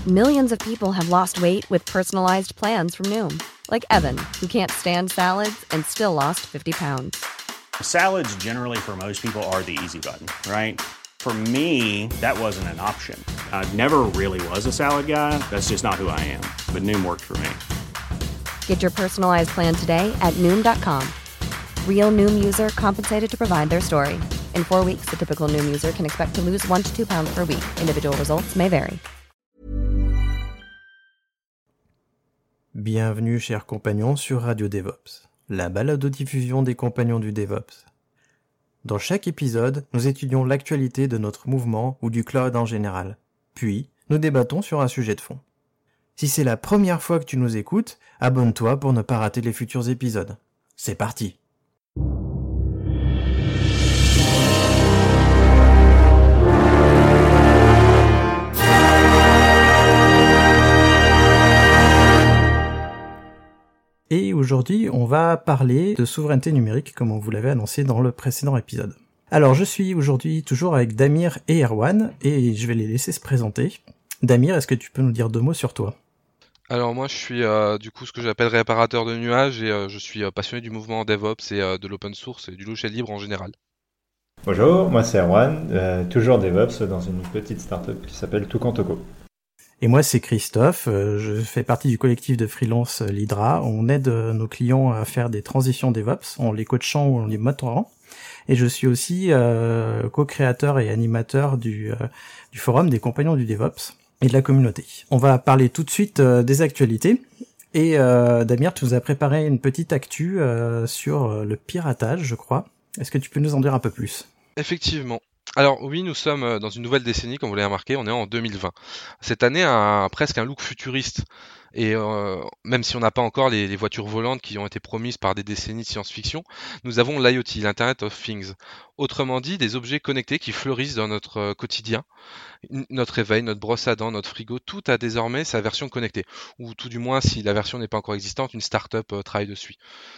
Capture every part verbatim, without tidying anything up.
Millions of people have lost weight with personalized plans from Noom. Like Evan, who can't stand salads and still lost fifty pounds. Salads generally for most people are the easy button, right? For me, that wasn't an option. I never really was a salad guy. That's just not who I am. But Noom worked for me. Get your personalized plan today at Noom dot com. Real Noom user compensated to provide their story. In four weeks, the typical Noom user can expect to lose one to two pounds per week. Individual results may vary. Bienvenue, chers compagnons, sur Radio DevOps, la balado-diffusion des compagnons du DevOps. Dans chaque épisode, nous étudions l'actualité de notre mouvement ou du cloud en général. Puis, nous débattons sur un sujet de fond. Si c'est la première fois que tu nous écoutes, abonne-toi pour ne pas rater les futurs épisodes. C'est parti! Et aujourd'hui, on va parler de souveraineté numérique, comme on vous l'avait annoncé dans le précédent épisode. Alors, je suis aujourd'hui toujours avec Damir et Erwan, et je vais les laisser se présenter. Damir, est-ce que tu peux nous dire deux mots sur toi ? Alors moi, je suis euh, du coup ce que j'appelle réparateur de nuages, et euh, je suis euh, passionné du mouvement DevOps et euh, de l'open source et du logiciel libre en général. Bonjour, moi c'est Erwan, euh, toujours DevOps dans une petite startup qui s'appelle Toucan-Toco. Et moi, c'est Christophe, je fais partie du collectif de freelance L'Hydra. On aide nos clients à faire des transitions DevOps, en les coachant ou en les mentorant. Et je suis aussi euh, co-créateur et animateur du, euh, du forum des compagnons du DevOps et de la communauté. On va parler tout de suite euh, des actualités. Et euh, Damir, tu nous as préparé une petite actu euh, sur le piratage, je crois. Est-ce que tu peux nous en dire un peu plus ? Effectivement. Alors oui, nous sommes dans une nouvelle décennie, comme vous l'avez remarqué, on est en deux mille vingt. Cette année a presque un look futuriste, et euh, même si on n'a pas encore les, les voitures volantes qui ont été promises par des décennies de science-fiction, nous avons l'I O T, l'Internet of Things. Autrement dit, des objets connectés qui fleurissent dans notre quotidien. Notre réveil, notre brosse à dents, notre frigo, tout a désormais sa version connectée. Ou tout du moins, si la version n'est pas encore existante, une start-up euh, travaille dessus.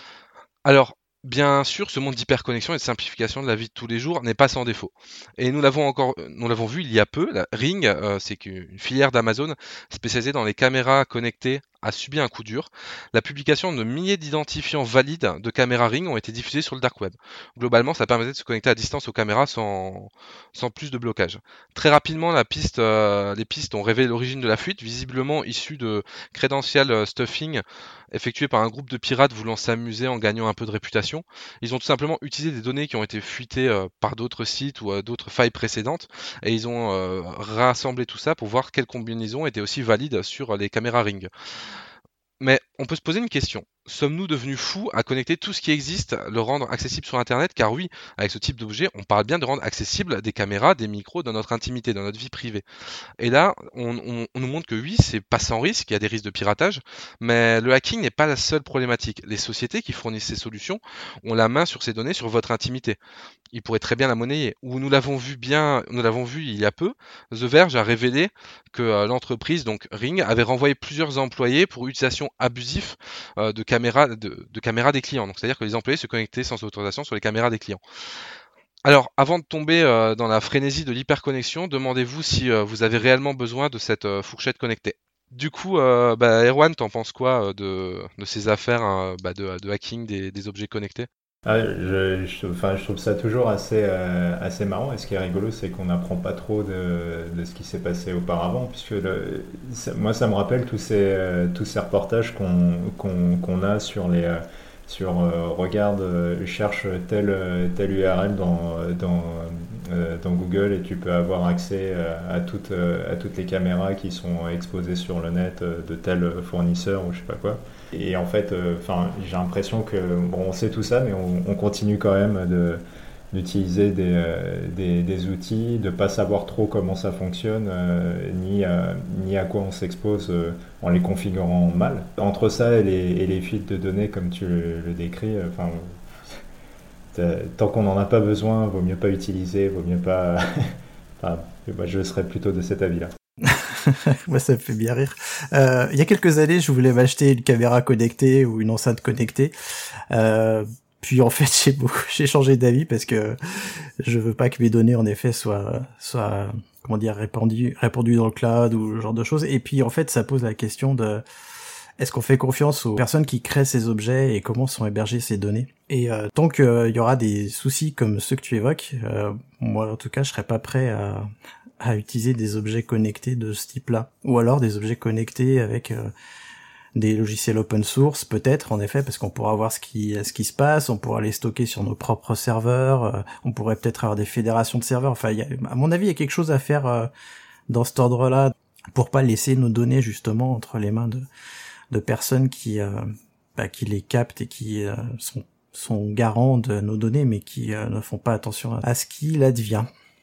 Alors, bien sûr, ce monde d'hyperconnexion et de simplification de la vie de tous les jours n'est pas sans défaut. Et nous l'avons encore, nous l'avons vu il y a peu, la Ring, euh, c'est une filière d'Amazon spécialisée dans les caméras connectées, a subi un coup dur. La publication de milliers d'identifiants valides de caméras Ring ont été diffusés sur le dark web. Globalement, ça permettait de se connecter à distance aux caméras sans, sans plus de blocage. Très rapidement, la piste, euh, les pistes ont révélé l'origine de la fuite, visiblement issue de credential stuffing effectué par un groupe de pirates voulant s'amuser en gagnant un peu de réputation. Ils ont tout simplement utilisé des données qui ont été fuitées euh, par d'autres sites ou euh, d'autres failles précédentes, et ils ont euh, rassemblé tout ça pour voir quelle combinaison était aussi valide sur les caméras Ring. Mais on peut se poser une question. Sommes-nous devenus fous à connecter tout ce qui existe, le rendre accessible sur Internet ? Car oui, avec ce type d'objet, on parle bien de rendre accessible des caméras, des micros dans notre intimité, dans notre vie privée. Et là, on, on, on nous montre que oui, c'est pas sans risque, il y a des risques de piratage, mais le hacking n'est pas la seule problématique. Les sociétés qui fournissent ces solutions ont la main sur ces données, sur votre intimité. Ils pourraient très bien la monnayer. Ou nous l'avons vu bien, nous l'avons vu il y a peu, The Verge a révélé que euh, l'entreprise, donc Ring, avait renvoyé plusieurs employés pour utilisation abusive euh, de caméras de, de caméras des clients. Donc c'est-à-dire que les employés se connectaient sans autorisation sur les caméras des clients. Alors, avant de tomber euh, dans la frénésie de l'hyperconnexion, demandez-vous si euh, vous avez réellement besoin de cette euh, fourchette connectée. Du coup, euh, bah, Erwan, t'en penses quoi euh, de, de ces affaires euh, bah, de, de hacking des, des objets connectés ? Ah, je, je, enfin, je trouve ça toujours assez, euh, assez marrant, et ce qui est rigolo, c'est qu'on n'apprend pas trop de, de ce qui s'est passé auparavant, puisque le, ça, moi ça me rappelle tous ces, euh, tous ces reportages qu'on, qu'on, qu'on a sur les... Euh, sur euh, regarde, euh, cherche telle, telle U R L dans, dans, euh, dans Google et tu peux avoir accès euh, à, toutes, euh, à toutes les caméras qui sont exposées sur le net euh, de tel fournisseur ou je sais pas quoi. Et en fait, euh, j'ai l'impression que bon, on sait tout ça, mais on, on continue quand même de, d'utiliser des, euh, des, des outils, de ne pas savoir trop comment ça fonctionne, euh, ni, à, ni à quoi on s'expose euh, en les configurant mal. Entre ça et les, et les fuites de données, comme tu le, le décris, enfin, euh, tant qu'on n'en a pas besoin, vaut mieux pas utiliser, vaut mieux pas... enfin, moi, je serais plutôt de cet avis-là. Moi, ça me fait bien rire. Euh, il y a quelques années, je voulais m'acheter une caméra connectée ou une enceinte connectée. Euh, Puis en fait, j'ai beaucoup, j'ai changé d'avis parce que je veux pas que mes données en effet soient, soient, comment dire, répandues, répandues dans le cloud ou ce genre de choses. Et puis en fait, ça pose la question de est-ce qu'on fait confiance aux personnes qui créent ces objets et comment sont hébergées ces données. Et euh, tant qu'il euh, y aura des soucis comme ceux que tu évoques, euh, moi en tout cas, je serais pas prêt à, à utiliser des objets connectés de ce type-là, ou alors des objets connectés avec euh, des logiciels open source, peut-être, en effet, parce qu'on pourra voir ce qui ce qui se passe, on pourra les stocker sur nos propres serveurs, euh, on pourrait peut-être avoir des fédérations de serveurs. Enfin, il y a, à mon avis, il y a quelque chose à faire euh, dans cet ordre-là pour pas laisser nos données justement entre les mains de de personnes qui euh, bah, qui les captent et qui euh, sont sont garants de nos données, mais qui euh, ne font pas attention à ce qu'il advient.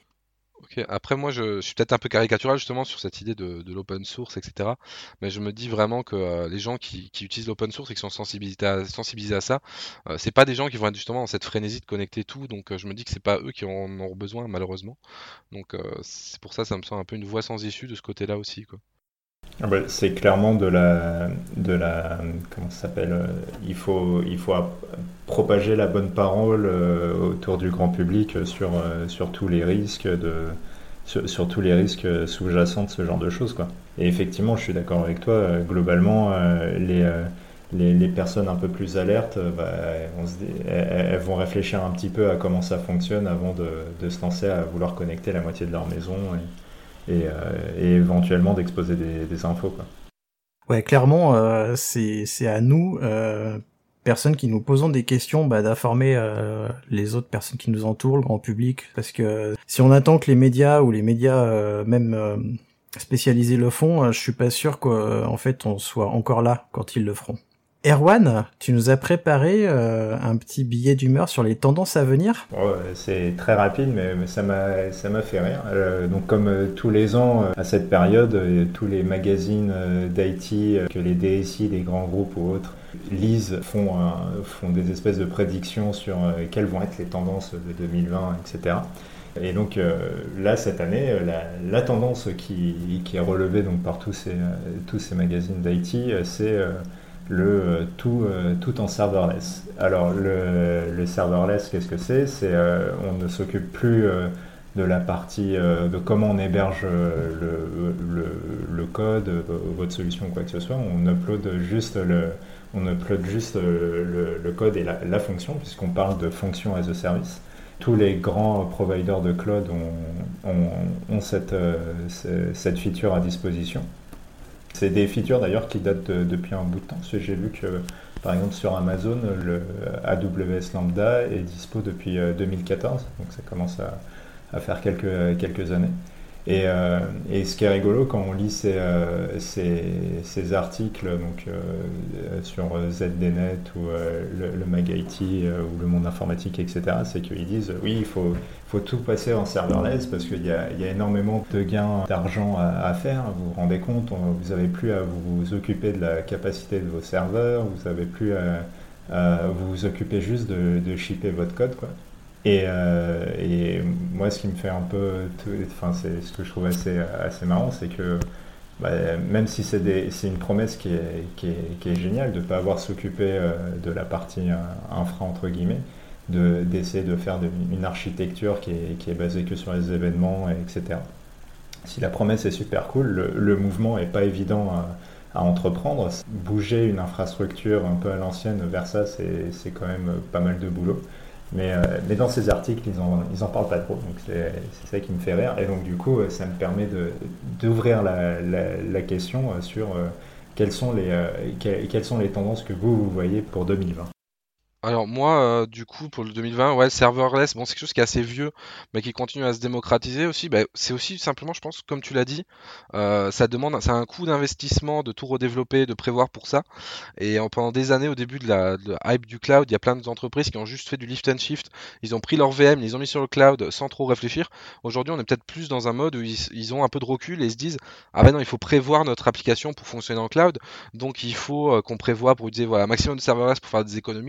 Ok. Après, moi, je, je suis peut-être un peu caricatural justement sur cette idée de, de l'open source, et cetera. Mais je me dis vraiment que euh, les gens qui, qui utilisent l'open source et qui sont sensibilisés à, sensibilisés à ça, euh, c'est pas des gens qui vont être justement dans cette frénésie de connecter tout. Donc, euh, je me dis que c'est pas eux qui en auront besoin, malheureusement. Donc, euh, c'est pour ça, ça me semble un peu une voie sans issue de ce côté-là aussi, quoi. Ah bah, c'est clairement de la, de la, comment ça s'appelle, euh, il faut, il faut app- propager la bonne parole euh, autour du grand public euh, sur, euh, sur tous les risques de, sur, sur tous les risques euh, sous-jacents de ce genre de choses, quoi. Et effectivement, je suis d'accord avec toi, euh, globalement, euh, les, euh, les, les personnes un peu plus alertes, euh, bah, on se dit- elles, elles vont réfléchir un petit peu à comment ça fonctionne avant de, de se lancer à vouloir connecter la moitié de leur maison et, et, euh, et éventuellement d'exposer des, des infos, quoi. Ouais, clairement, euh, c'est c'est à nous, euh, personnes qui nous posons des questions, bah, d'informer euh, les autres personnes qui nous entourent, le grand public, parce que si on attend que les médias ou les médias euh, même euh, spécialisés le font, euh, je suis pas sûr qu'en fait on soit encore là quand ils le feront. Erwan, tu nous as préparé euh, un petit billet d'humeur sur les tendances à venir. Ouais, c'est très rapide, mais, mais ça m'a ça m'a fait rire. Euh, donc comme euh, tous les ans euh, à cette période, euh, tous les magazines euh, d'I T euh, que les D S I, les grands groupes ou autres lisent font euh, font des espèces de prédictions sur euh, quelles vont être les tendances de deux mille vingt, et cetera. Et donc euh, là cette année, euh, la, la tendance qui, qui est relevée donc par tous ces euh, tous ces magazines d'I T, euh, c'est euh, le euh, tout, euh, tout en serverless. Alors le, le serverless, qu'est-ce que c'est? C'est euh, on ne s'occupe plus euh, de la partie euh, de comment on héberge euh, le, le, le code, euh, votre solution ou quoi que ce soit. On upload juste le, on upload juste le, le, le code et la, la fonction, puisqu'on parle de fonction as a service. Tous les grands providers de cloud ont, ont, ont cette, euh, cette feature à disposition. C'est des features d'ailleurs qui datent de- depuis un bout de temps. Parce que j'ai vu que par exemple sur Amazon, le A W S Lambda est dispo depuis euh, deux mille quatorze, donc ça commence à, à faire quelques, quelques années. Et, euh, et ce qui est rigolo quand on lit ces, euh, ces, ces articles donc, euh, sur Z D Net ou euh, le, le Mag I T euh, ou le monde informatique, et cetera, c'est qu'ils disent oui, il faut, faut tout passer en serverless parce qu'il y a, il y a énormément de gains d'argent à, à faire. Vous vous rendez compte, on- vous n'avez plus à vous occuper de la capacité de vos serveurs, vous n'avez plus à, à vous vous occuper juste de, de shipper votre code, quoi. Et, euh, et moi, ce qui me fait un peu, tout- enfin, c'est ce que je trouve assez, assez marrant, c'est que bah, même si c'est des- c'est une promesse qui est, qui est, qui est géniale de ne pas avoir à s'occuper euh, de la partie euh, infra, entre guillemets, de, d'essayer de faire de- une architecture qui est, qui est basée que sur les événements, et etc. Si la promesse est super cool, le, le mouvement n'est pas évident à, à entreprendre. Bouger une infrastructure un peu à l'ancienne vers ça, c'est c'est quand même pas mal de boulot. Mais, euh, mais dans ces articles, ils en, ils en parlent pas trop, donc c'est c'est ça qui me fait rire. Et donc du coup, euh, ça me permet de d'ouvrir la, la, la question euh, sur euh, quelles sont les euh, que- quelles sont les tendances que vous, vous voyez pour deux mille vingt. Alors moi, euh, du coup, pour le deux mille vingt, ouais, le serverless, bon, c'est quelque chose qui est assez vieux, mais qui continue à se démocratiser aussi. Bah, c'est aussi simplement, je pense, comme tu l'as dit, euh, ça demande, ça a un coût d'investissement, de tout redévelopper, de prévoir pour ça. Et en- pendant des années, au début de la, de la hype du cloud, il y a plein d'entreprises qui ont juste fait du lift and shift. Ils ont pris leur V M, ils les ont mis sur le cloud sans trop réfléchir. Aujourd'hui, on est peut-être plus dans un mode où ils, ils ont un peu de recul et ils se disent, ah ben non, il faut prévoir notre application pour fonctionner en cloud. Donc il faut euh, qu'on prévoit pour utiliser voilà, un maximum de serverless pour faire des économies, des choses comme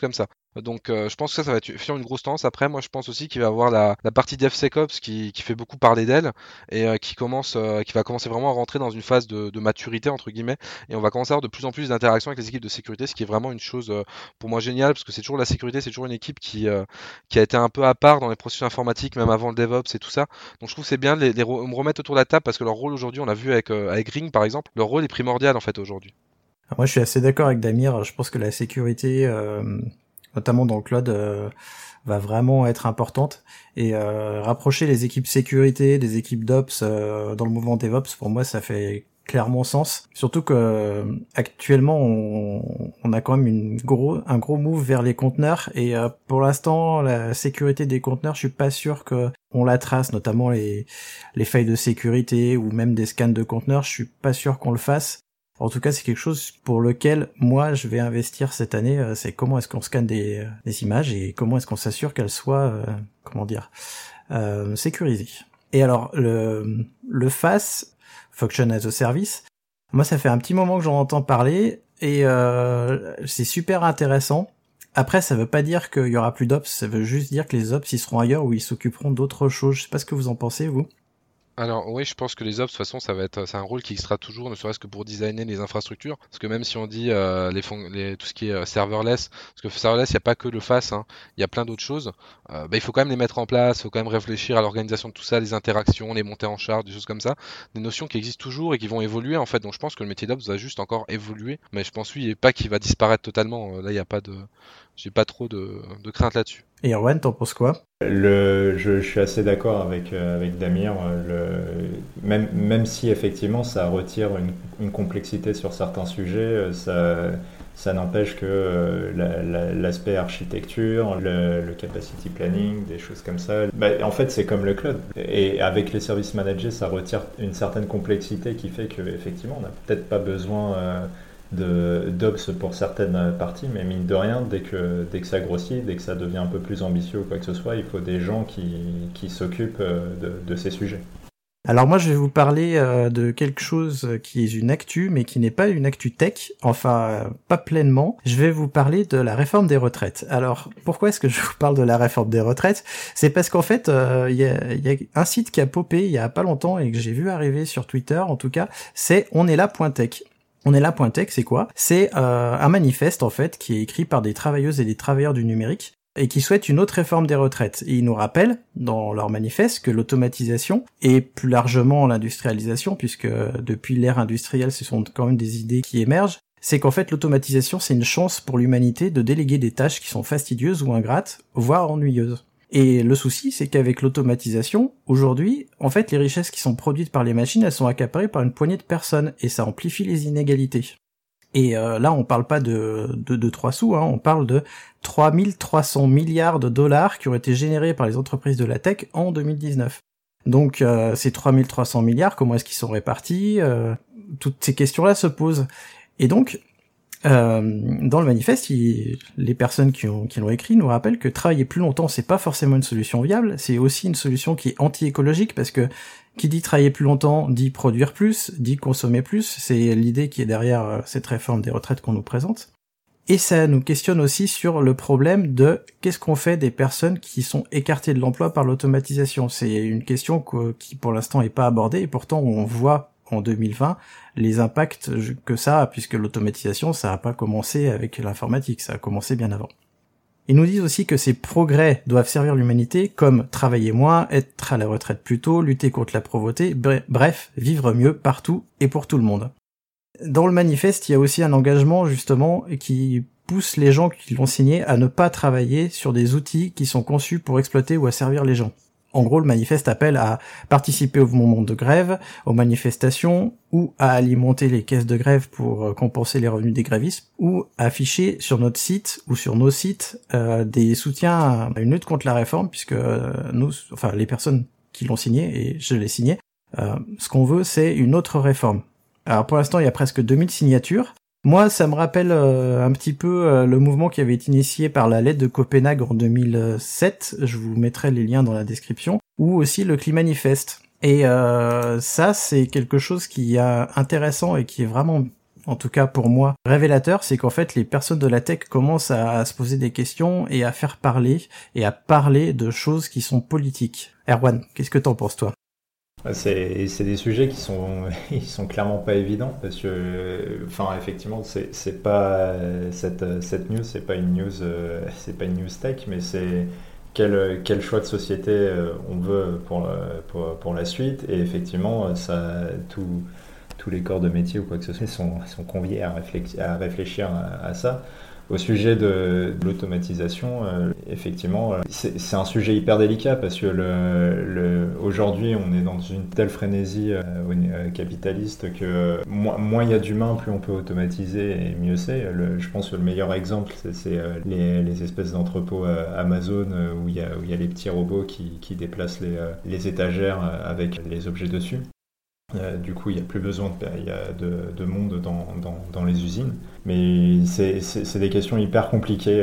comme ça. Donc euh, je pense que ça, ça va être effectivement une grosse tendance. Après, moi je pense aussi qu'il va y avoir la, la partie DevSecOps qui, qui fait beaucoup parler d'elle et euh, qui commence, euh, qui va commencer vraiment à rentrer dans une phase de, de maturité entre guillemets. Et on va commencer à avoir de plus en plus d'interactions avec les équipes de sécurité, ce qui est vraiment une chose euh, pour moi géniale, parce que c'est toujours la sécurité, c'est toujours une équipe qui, euh, qui a été un peu à part dans les processus informatiques, même avant le DevOps et tout ça. Donc je trouve que c'est bien de les, les re- me remettre autour de la table, parce que leur rôle aujourd'hui, on l'a vu avec, euh, avec Ring par exemple, leur rôle est primordial en fait aujourd'hui. Moi, je suis assez d'accord avec Damir. Je pense que la sécurité, euh, notamment dans le cloud, euh, va vraiment être importante. Et euh, rapprocher les équipes sécurité des équipes d'Ops euh, dans le mouvement DevOps, pour moi, ça fait clairement sens. Surtout que euh, actuellement, on, on a quand même une gros, un gros move vers les conteneurs. Et euh, pour l'instant, la sécurité des conteneurs, je suis pas sûr que on la trace, notamment les, les failles de sécurité ou même des scans de conteneurs. Je suis pas sûr qu'on le fasse. En tout cas, c'est quelque chose pour lequel moi je vais investir cette année. Euh, c'est comment est-ce qu'on scanne des, des images et comment est-ce qu'on s'assure qu'elles soient, euh, comment dire, euh, sécurisées. Et alors le le F A S, Function as a Service, moi ça fait un petit moment que j'en entends parler et euh, c'est super intéressant. Après, ça veut pas dire qu'il y aura plus d'ops, ça veut juste dire que les ops ils seront ailleurs ou ils s'occuperont d'autres choses. Je sais pas ce que vous en pensez, vous. Alors oui, je pense que les ops, de toute façon, ça va être, c'est un rôle qui sera toujours, ne serait-ce que pour designer les infrastructures, parce que même si on dit euh, les, fon- les tout ce qui est euh, serverless, parce que serverless, il n'y a pas que le F A S, hein, il y a plein d'autres choses. Euh, bah, il faut quand même les mettre en place, il faut quand même réfléchir à l'organisation de tout ça, les interactions, les montées en charge, des choses comme ça, des notions qui existent toujours et qui vont évoluer en fait. Donc je pense que le métier d'ops va juste encore évoluer, mais je pense oui, et pas qu'il va disparaître totalement. Euh, là, il n'y a pas de, j'ai pas trop de, de crainte là-dessus. Et Erwan, t'en penses quoi? Le, je, je suis assez d'accord avec, euh, avec Damir. Le, même, même si effectivement ça retire une, une complexité sur certains sujets, ça, ça n'empêche que euh, la, la, l'aspect architecture, le, le capacity planning, des choses comme ça, bah, en fait c'est comme le cloud. Et avec les services managés, ça retire une certaine complexité qui fait qu'effectivement on n'a peut-être pas besoin euh, de d'ops pour certaines parties, mais mine de rien, dès que, dès que ça grossit, dès que ça devient un peu plus ambitieux ou quoi que ce soit, il faut des gens qui, qui s'occupent de, de ces sujets. Alors moi je vais vous parler euh, de quelque chose qui est une actu, mais qui n'est pas une actu tech, enfin euh, pas pleinement. Je vais vous parler de la réforme des retraites. Alors pourquoi est-ce que je vous parle de la réforme des retraites? C'est parce qu'en fait il euh, y, a, y a un site qui a popé il y a pas longtemps et que j'ai vu arriver sur Twitter en tout cas, c'est onestla.tech. On est là.tech, c'est quoi? C'est euh, un manifeste en fait qui est écrit par des travailleuses et des travailleurs du numérique et qui souhaitent une autre réforme des retraites. Et ils nous rappellent dans leur manifeste que l'automatisation et plus largement l'industrialisation, puisque depuis l'ère industrielle, ce sont quand même des idées qui émergent, c'est qu'en fait l'automatisation c'est une chance pour l'humanité de déléguer des tâches qui sont fastidieuses ou ingrates, voire ennuyeuses. Et le souci, c'est qu'avec l'automatisation, aujourd'hui, en fait, les richesses qui sont produites par les machines, elles sont accaparées par une poignée de personnes, et ça amplifie les inégalités. Et euh, là, on parle pas de de, de trois sous, hein, on parle de trois mille trois cents milliards de dollars qui ont été générés par les entreprises de la tech en deux mille dix-neuf. Donc, euh, ces trois mille trois cents milliards, comment est-ce qu'ils sont répartis? euh, Toutes ces questions-là se posent. Et donc, Euh, dans le manifeste, il, les personnes qui, ont, qui l'ont écrit nous rappellent que travailler plus longtemps, c'est pas forcément une solution viable, c'est aussi une solution qui est anti-écologique, parce que qui dit travailler plus longtemps dit produire plus, dit consommer plus, c'est l'idée qui est derrière cette réforme des retraites qu'on nous présente. Et ça nous questionne aussi sur le problème de qu'est-ce qu'on fait des personnes qui sont écartées de l'emploi par l'automatisation. C'est une question que, qui pour l'instant est pas abordée, et pourtant on voit en deux mille vingt les impacts que ça a, puisque l'automatisation, ça n'a pas commencé avec l'informatique, ça a commencé bien avant. Ils nous disent aussi que ces progrès doivent servir l'humanité, comme travailler moins, être à la retraite plus tôt, lutter contre la pauvreté, bref, vivre mieux partout et pour tout le monde. Dans le manifeste, il y a aussi un engagement, justement, qui pousse les gens qui l'ont signé à ne pas travailler sur des outils qui sont conçus pour exploiter ou asservir les gens. En gros, le manifeste appelle à participer au mouvement de grève, aux manifestations, ou à alimenter les caisses de grève pour compenser les revenus des grévistes, ou à afficher sur notre site ou sur nos sites euh, des soutiens à une lutte contre la réforme, puisque euh, nous, enfin les personnes qui l'ont signé, et je l'ai signé, euh, ce qu'on veut, c'est une autre réforme. Alors pour l'instant, il y a presque deux mille signatures. Moi, ça me rappelle euh, un petit peu euh, le mouvement qui avait été initié par la lettre de Copenhague en deux mille sept, je vous mettrai les liens dans la description, ou aussi le Climanifest. Et euh, ça, c'est quelque chose qui est intéressant et qui est vraiment en tout cas pour moi, révélateur, c'est qu'en fait les personnes de la tech commencent à, à se poser des questions et à faire parler, et à parler de choses qui sont politiques. Erwan, qu'est-ce que t'en penses toi ? C'est, c'est des sujets qui sont, ils sont clairement pas évidents parce que, enfin, effectivement, c'est, c'est pas cette, cette news, c'est pas une news, euh, c'est pas une news tech, mais c'est quel, quel choix de société euh, on veut pour, pour, pour la suite. Et effectivement, ça, tout, tous les corps de métier ou quoi que ce soit sont, sont conviés à réfléchir, à, réfléchir à, à ça. Au sujet de, de l'automatisation, euh, effectivement, euh, c'est, c'est un sujet hyper délicat parce que le, le, aujourd'hui, on est dans une telle frénésie euh, euh, capitaliste que moins, moins il y a d'humains, plus on peut automatiser et mieux c'est. Le, je pense que le meilleur exemple, c'est, c'est euh, les, les espèces d'entrepôts euh, Amazon euh, où il y a, où il y a les petits robots qui, qui déplacent les, euh, les étagères euh, avec les objets dessus. Euh, du coup, il n'y a plus besoin de, il y a de, de monde dans, dans, dans les usines. Mais c'est, c'est, c'est des questions hyper compliquées.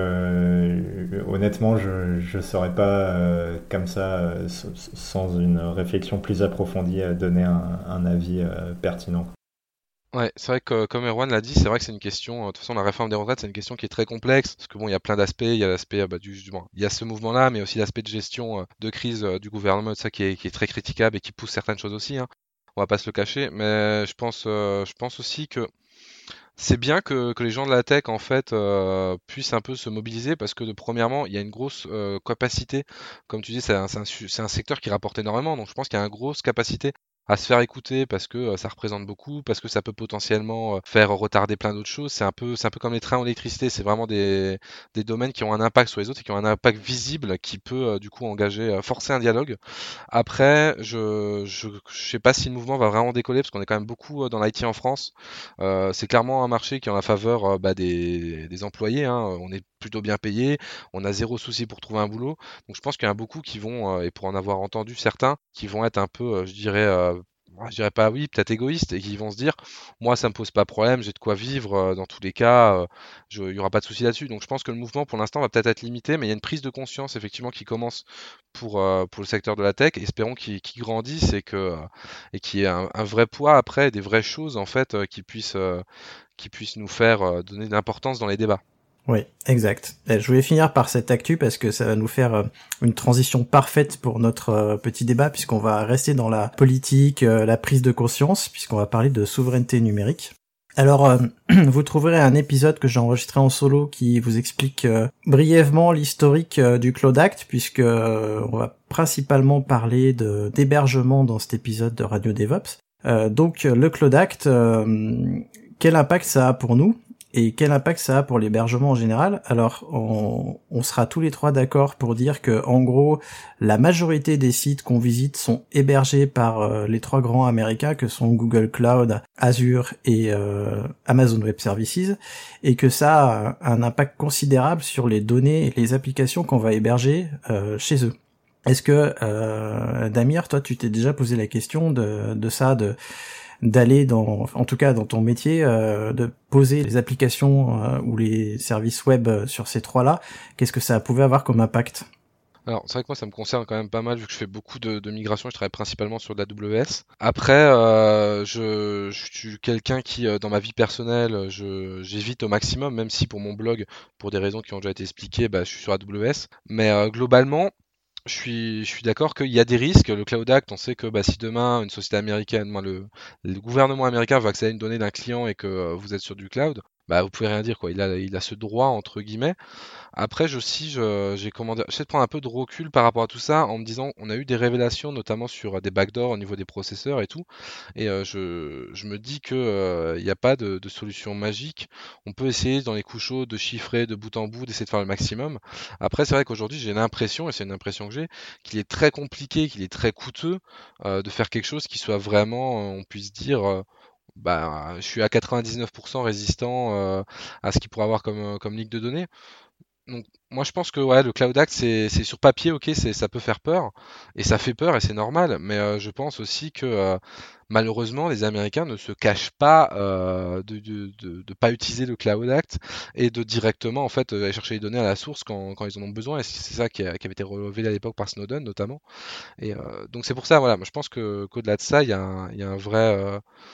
Je, honnêtement, je ne saurais pas, euh, comme ça, euh, sans une réflexion plus approfondie, euh, donner un, un avis euh, pertinent. Ouais, c'est vrai que comme Erwan l'a dit, c'est vrai que c'est une question, euh, de toute façon la réforme des retraites c'est une question qui est très complexe, parce que bon il y a plein d'aspects, il y a l'aspect, euh, bah, du, du bon, il y a ce mouvement-là, mais aussi l'aspect de gestion euh, de crise euh, du gouvernement, ça qui est, qui est très critiquable et qui pousse certaines choses aussi, hein. On va pas se le cacher, mais je pense, euh, je pense aussi que c'est bien que, que les gens de la tech en fait euh, puissent un peu se mobiliser parce que de, premièrement il y a une grosse euh, capacité, comme tu dis c'est un, c'est, un, c'est un secteur qui rapporte énormément, donc je pense qu'il y a une grosse capacité à se faire écouter parce que euh, ça représente beaucoup, parce que ça peut potentiellement euh, faire retarder plein d'autres choses. C'est un peu, c'est un peu comme les trains en électricité. C'est vraiment des, des domaines qui ont un impact sur les autres et qui ont un impact visible qui peut euh, du coup engager, euh, forcer un dialogue. Après, je, je, je sais pas si le mouvement va vraiment décoller parce qu'on est quand même beaucoup euh, dans l'I T en France. Euh, c'est clairement un marché qui est en la faveur euh, bah, des, des employés, hein. On est plutôt bien payé, on a zéro souci pour trouver un boulot. Donc je pense qu'il y en a beaucoup qui vont, euh, et pour en avoir entendu certains, qui vont être un peu, euh, je dirais, euh, je dirais pas oui, peut-être égoïstes, et qui vont se dire, moi ça me pose pas problème, j'ai de quoi vivre, euh, dans tous les cas, euh, je- il y aura pas de souci là-dessus. Donc je pense que le mouvement pour l'instant va peut-être être limité, mais il y a une prise de conscience effectivement qui commence pour, euh, pour le secteur de la tech. Espérons qu'il, qu'il grandisse et que euh, et qu'il y ait un, un vrai poids après, des vraies choses en fait euh, qui puissent euh, qui puissent nous faire euh, donner de l'importance dans les débats. Oui, exact. Et je voulais finir par cette actu parce que ça va nous faire euh, une transition parfaite pour notre euh, petit débat puisqu'on va rester dans la politique, euh, la prise de conscience, puisqu'on va parler de souveraineté numérique. Alors, euh, vous trouverez un épisode que j'ai enregistré en solo qui vous explique euh, brièvement l'historique euh, du Cloud Act, puisque euh, on va principalement parler de d'hébergement dans cet épisode de Radio DevOps. Euh, donc, le Cloud Act, euh, quel impact ça a pour nous ? Et quel impact ça a pour l'hébergement en général ? Alors, on, on sera tous les trois d'accord pour dire que, en gros, la majorité des sites qu'on visite sont hébergés par euh, les trois grands américains que sont Google Cloud, Azure et euh, Amazon Web Services, et que ça a un impact considérable sur les données et les applications qu'on va héberger euh, chez eux. Est-ce que, euh, Damir, toi, tu t'es déjà posé la question de, de ça, de d'aller dans, en tout cas dans ton métier, euh, de poser les applications euh, ou les services web sur ces trois-là, qu'est-ce que ça pouvait avoir comme impact ? Alors, c'est vrai que moi, ça me concerne quand même pas mal, vu que je fais beaucoup de, de migration, je travaille principalement sur de l'A W S. Après, euh, je, je suis quelqu'un qui, euh, dans ma vie personnelle, je, j'évite au maximum, même si pour mon blog, pour des raisons qui ont déjà été expliquées, bah, je suis sur A W S. Mais euh, globalement, je suis, je suis d'accord qu'il y a des risques. Le Cloud Act, on sait que bah, si demain une société américaine, moi, le, le gouvernement américain veut accéder à une donnée d'un client et que euh, vous êtes sur du cloud, bah vous pouvez rien dire quoi. Il a, il a ce droit entre guillemets. Après, je aussi, je, j'ai commandé, j'essaie de prendre un peu de recul par rapport à tout ça en me disant, on a eu des révélations notamment sur euh, des backdoors au niveau des processeurs et tout, et euh, je, je me dis que euh, il n'y a pas de, de solution magique. On peut essayer dans les coups chauds de chiffrer de bout en bout, d'essayer de faire le maximum. Après, c'est vrai qu'aujourd'hui, j'ai l'impression, et c'est une impression que j'ai, qu'il est très compliqué, qu'il est très coûteux euh, de faire quelque chose qui soit vraiment, euh, on puisse dire. Euh, bah, je suis à quatre-vingt-dix-neuf pour cent résistant euh, à ce qu'il pourrait avoir comme, comme ligue de données. Donc moi je pense que ouais, le Cloud Act c'est, c'est sur papier, ok, c'est, ça peut faire peur et ça fait peur et c'est normal, mais euh, je pense aussi que euh, malheureusement les Américains ne se cachent pas euh, de, de, de, de pas utiliser le Cloud Act et de directement en fait aller chercher les données à la source quand, quand ils en ont besoin, et c'est ça qui, a, qui avait été révélé à l'époque par Snowden notamment. Et euh, donc c'est pour ça, voilà, moi je pense que qu'au-delà de ça il y a un, il y a un vrai euh,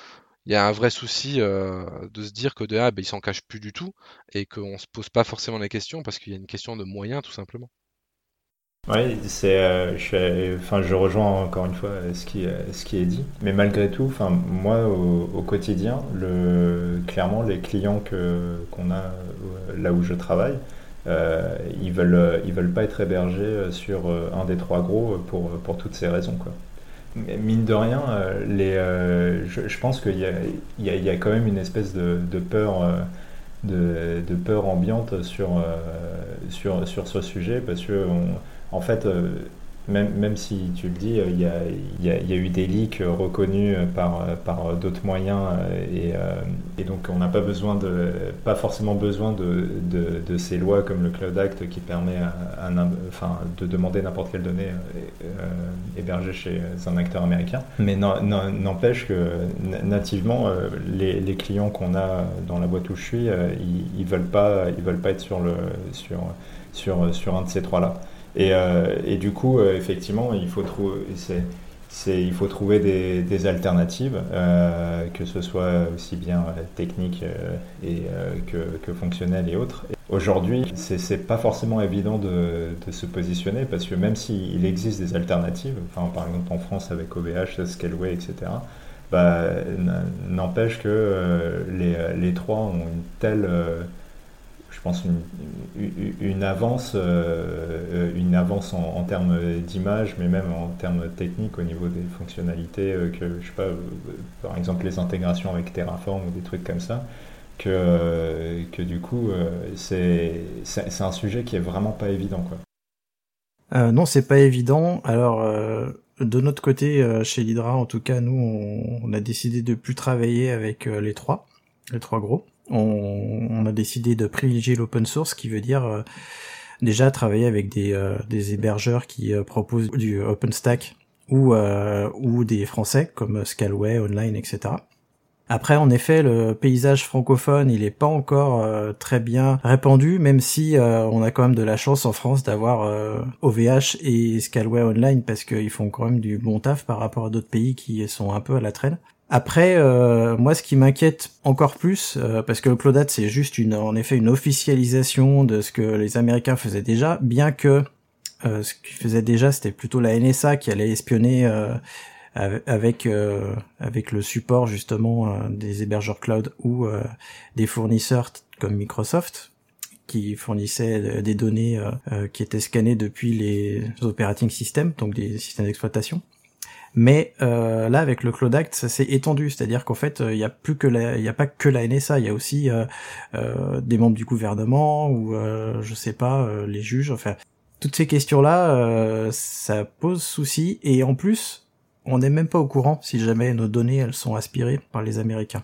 il y a un vrai souci euh, de se dire que de ah, ben, ils s'en cachent plus du tout et qu'on se pose pas forcément la question parce qu'il y a une question de moyens tout simplement. Oui, c'est, euh, je, suis- enfin, je rejoins encore une fois euh, ce qui, euh, ce qui est dit. Mais malgré tout, enfin, moi, au, au quotidien, le, clairement, les clients que, qu'on a euh, là où je travaille, euh, ils veulent, euh, ils veulent pas être hébergés euh, sur euh, un des trois gros pour, pour toutes ces raisons, quoi. Mais mine de rien, euh, les, euh, je, je pense qu'il y a, il y a, il y a quand même une espèce de, de peur. Euh, de, de peur ambiante sur, euh, sur, sur ce sujet parce que on- en fait euh, même, même si tu le dis, euh, il y a, il y a- il y a eu des leaks reconnus par, par d'autres moyens euh, et, euh, et donc on n'a pas besoin de pas forcément besoin de, de, de ces lois comme le Cloud Act qui permet à, à n'im- enfin, de demander n'importe quelle donnée euh, euh, hébergée chez un acteur américain. Mais n'en- n'en- n'empêche que na- nativement euh, les, les clients qu'on a dans la boîte où je suis, euh, ils, ils veulent pas ils veulent pas être sur le sur sur sur un de ces trois là. Et, euh, et du coup, euh, effectivement, il faut, trou- c'est, c'est, il faut trouver des, des alternatives, euh, que ce soit aussi bien euh, techniques euh, et, euh, que, que fonctionnelles et autres. Et aujourd'hui, c'est, c'est pas forcément évident de, de se positionner parce que même s'il existe des alternatives, enfin, par exemple en France avec O V H, Scaleway, et cetera, bah, n'empêche que euh, les, les trois ont une telle... Euh, je pense une, une, une avance, euh, une avance en, en termes d'image, mais même en termes techniques au niveau des fonctionnalités, euh, que je sais pas, euh, par exemple les intégrations avec Terraform ou des trucs comme ça, que, euh, que du coup euh, c'est, c'est, c'est un sujet qui est vraiment pas évident, quoi. Euh, non, c'est pas évident. Alors, euh, de notre côté, euh, chez l'Hydra, en tout cas, nous, on, on a décidé de plus travailler avec euh, les trois, les trois gros. On, on a décidé de privilégier l'open source, qui veut dire euh, déjà travailler avec des, euh, des hébergeurs qui euh, proposent du OpenStack ou, euh, ou des français comme Scaleway, Online, et cetera. Après, en effet, le paysage francophone, il est pas encore euh, très bien répandu, même si euh, on a quand même de la chance en France d'avoir euh, O V H et Scaleway Online, parce qu'ils font quand même du bon taf par rapport à d'autres pays qui sont un peu à la traîne. Après, euh, moi, ce qui m'inquiète encore plus, euh, parce que le Cloud Act, c'est juste une, en effet, une officialisation de ce que les Américains faisaient déjà, bien que euh, ce qu'ils faisaient déjà, c'était plutôt la N S A qui allait espionner euh, avec euh, avec le support justement euh, des hébergeurs cloud ou euh, des fournisseurs t- comme Microsoft qui fournissaient des données euh, euh, qui étaient scannées depuis les operating systems, donc des systèmes d'exploitation. Mais euh, là, avec le Cloud Act, ça s'est étendu, c'est-à-dire qu'en fait, il euh, y a plus que la, il y a pas que la N S A, il y a aussi euh, euh, des membres du gouvernement ou euh, je sais pas, euh, les juges. Enfin, toutes ces questions-là, euh, ça pose souci. Et en plus, on n'est même pas au courant si jamais nos données elles sont aspirées par les Américains.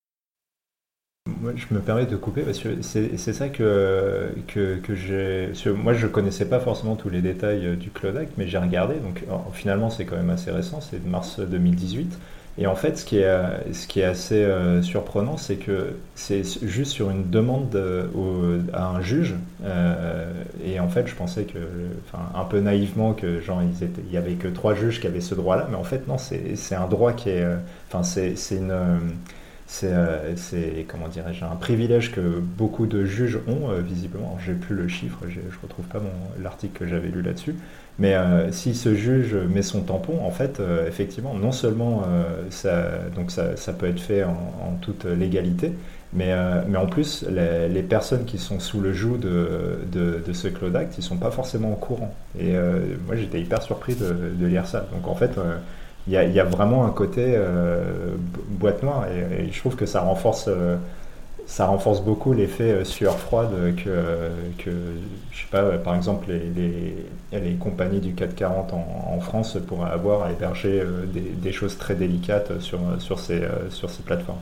Moi, je me permets de couper parce que c'est, c'est ça que, que, que j'ai. Parce que moi, je connaissais pas forcément tous les détails du Cloud Act, mais j'ai regardé. Donc, alors, finalement, c'est quand même assez récent, c'est de mars deux mille dix-huit. Et en fait, ce qui est, ce qui est assez euh, surprenant, c'est que c'est juste sur une demande de, au, à un juge. Euh, et en fait, je pensais que, enfin, un peu naïvement, que genre, ils étaient, il y avait que trois juges qui avaient ce droit-là. Mais en fait, non, c'est, c'est un droit qui est. Enfin, c'est, c'est une. C'est, euh, c'est, comment dirais-je, un privilège que beaucoup de juges ont, euh, visiblement. Alors, j'ai plus le chiffre, j'ai, je retrouve pas mon, l'article que j'avais lu là-dessus. Mais euh, si ce juge met son tampon, en fait, euh, effectivement, non seulement euh, ça, donc ça, ça peut être fait en, en toute légalité, mais, euh, mais en plus, les, les personnes qui sont sous le joug de, de, de ce Cloud Act, ils sont pas forcément au courant. Et euh, moi, j'étais hyper surpris de, de lire ça. Donc en fait, euh, il y a, il y a vraiment un côté euh, boîte noire et, et je trouve que ça renforce, euh, ça renforce beaucoup l'effet euh, sueur froide que, que, je sais pas, par exemple, les, les, les compagnies du C A C quarante en, en France pourraient avoir à héberger euh, des, des choses très délicates sur, sur, ces, euh, sur ces plateformes.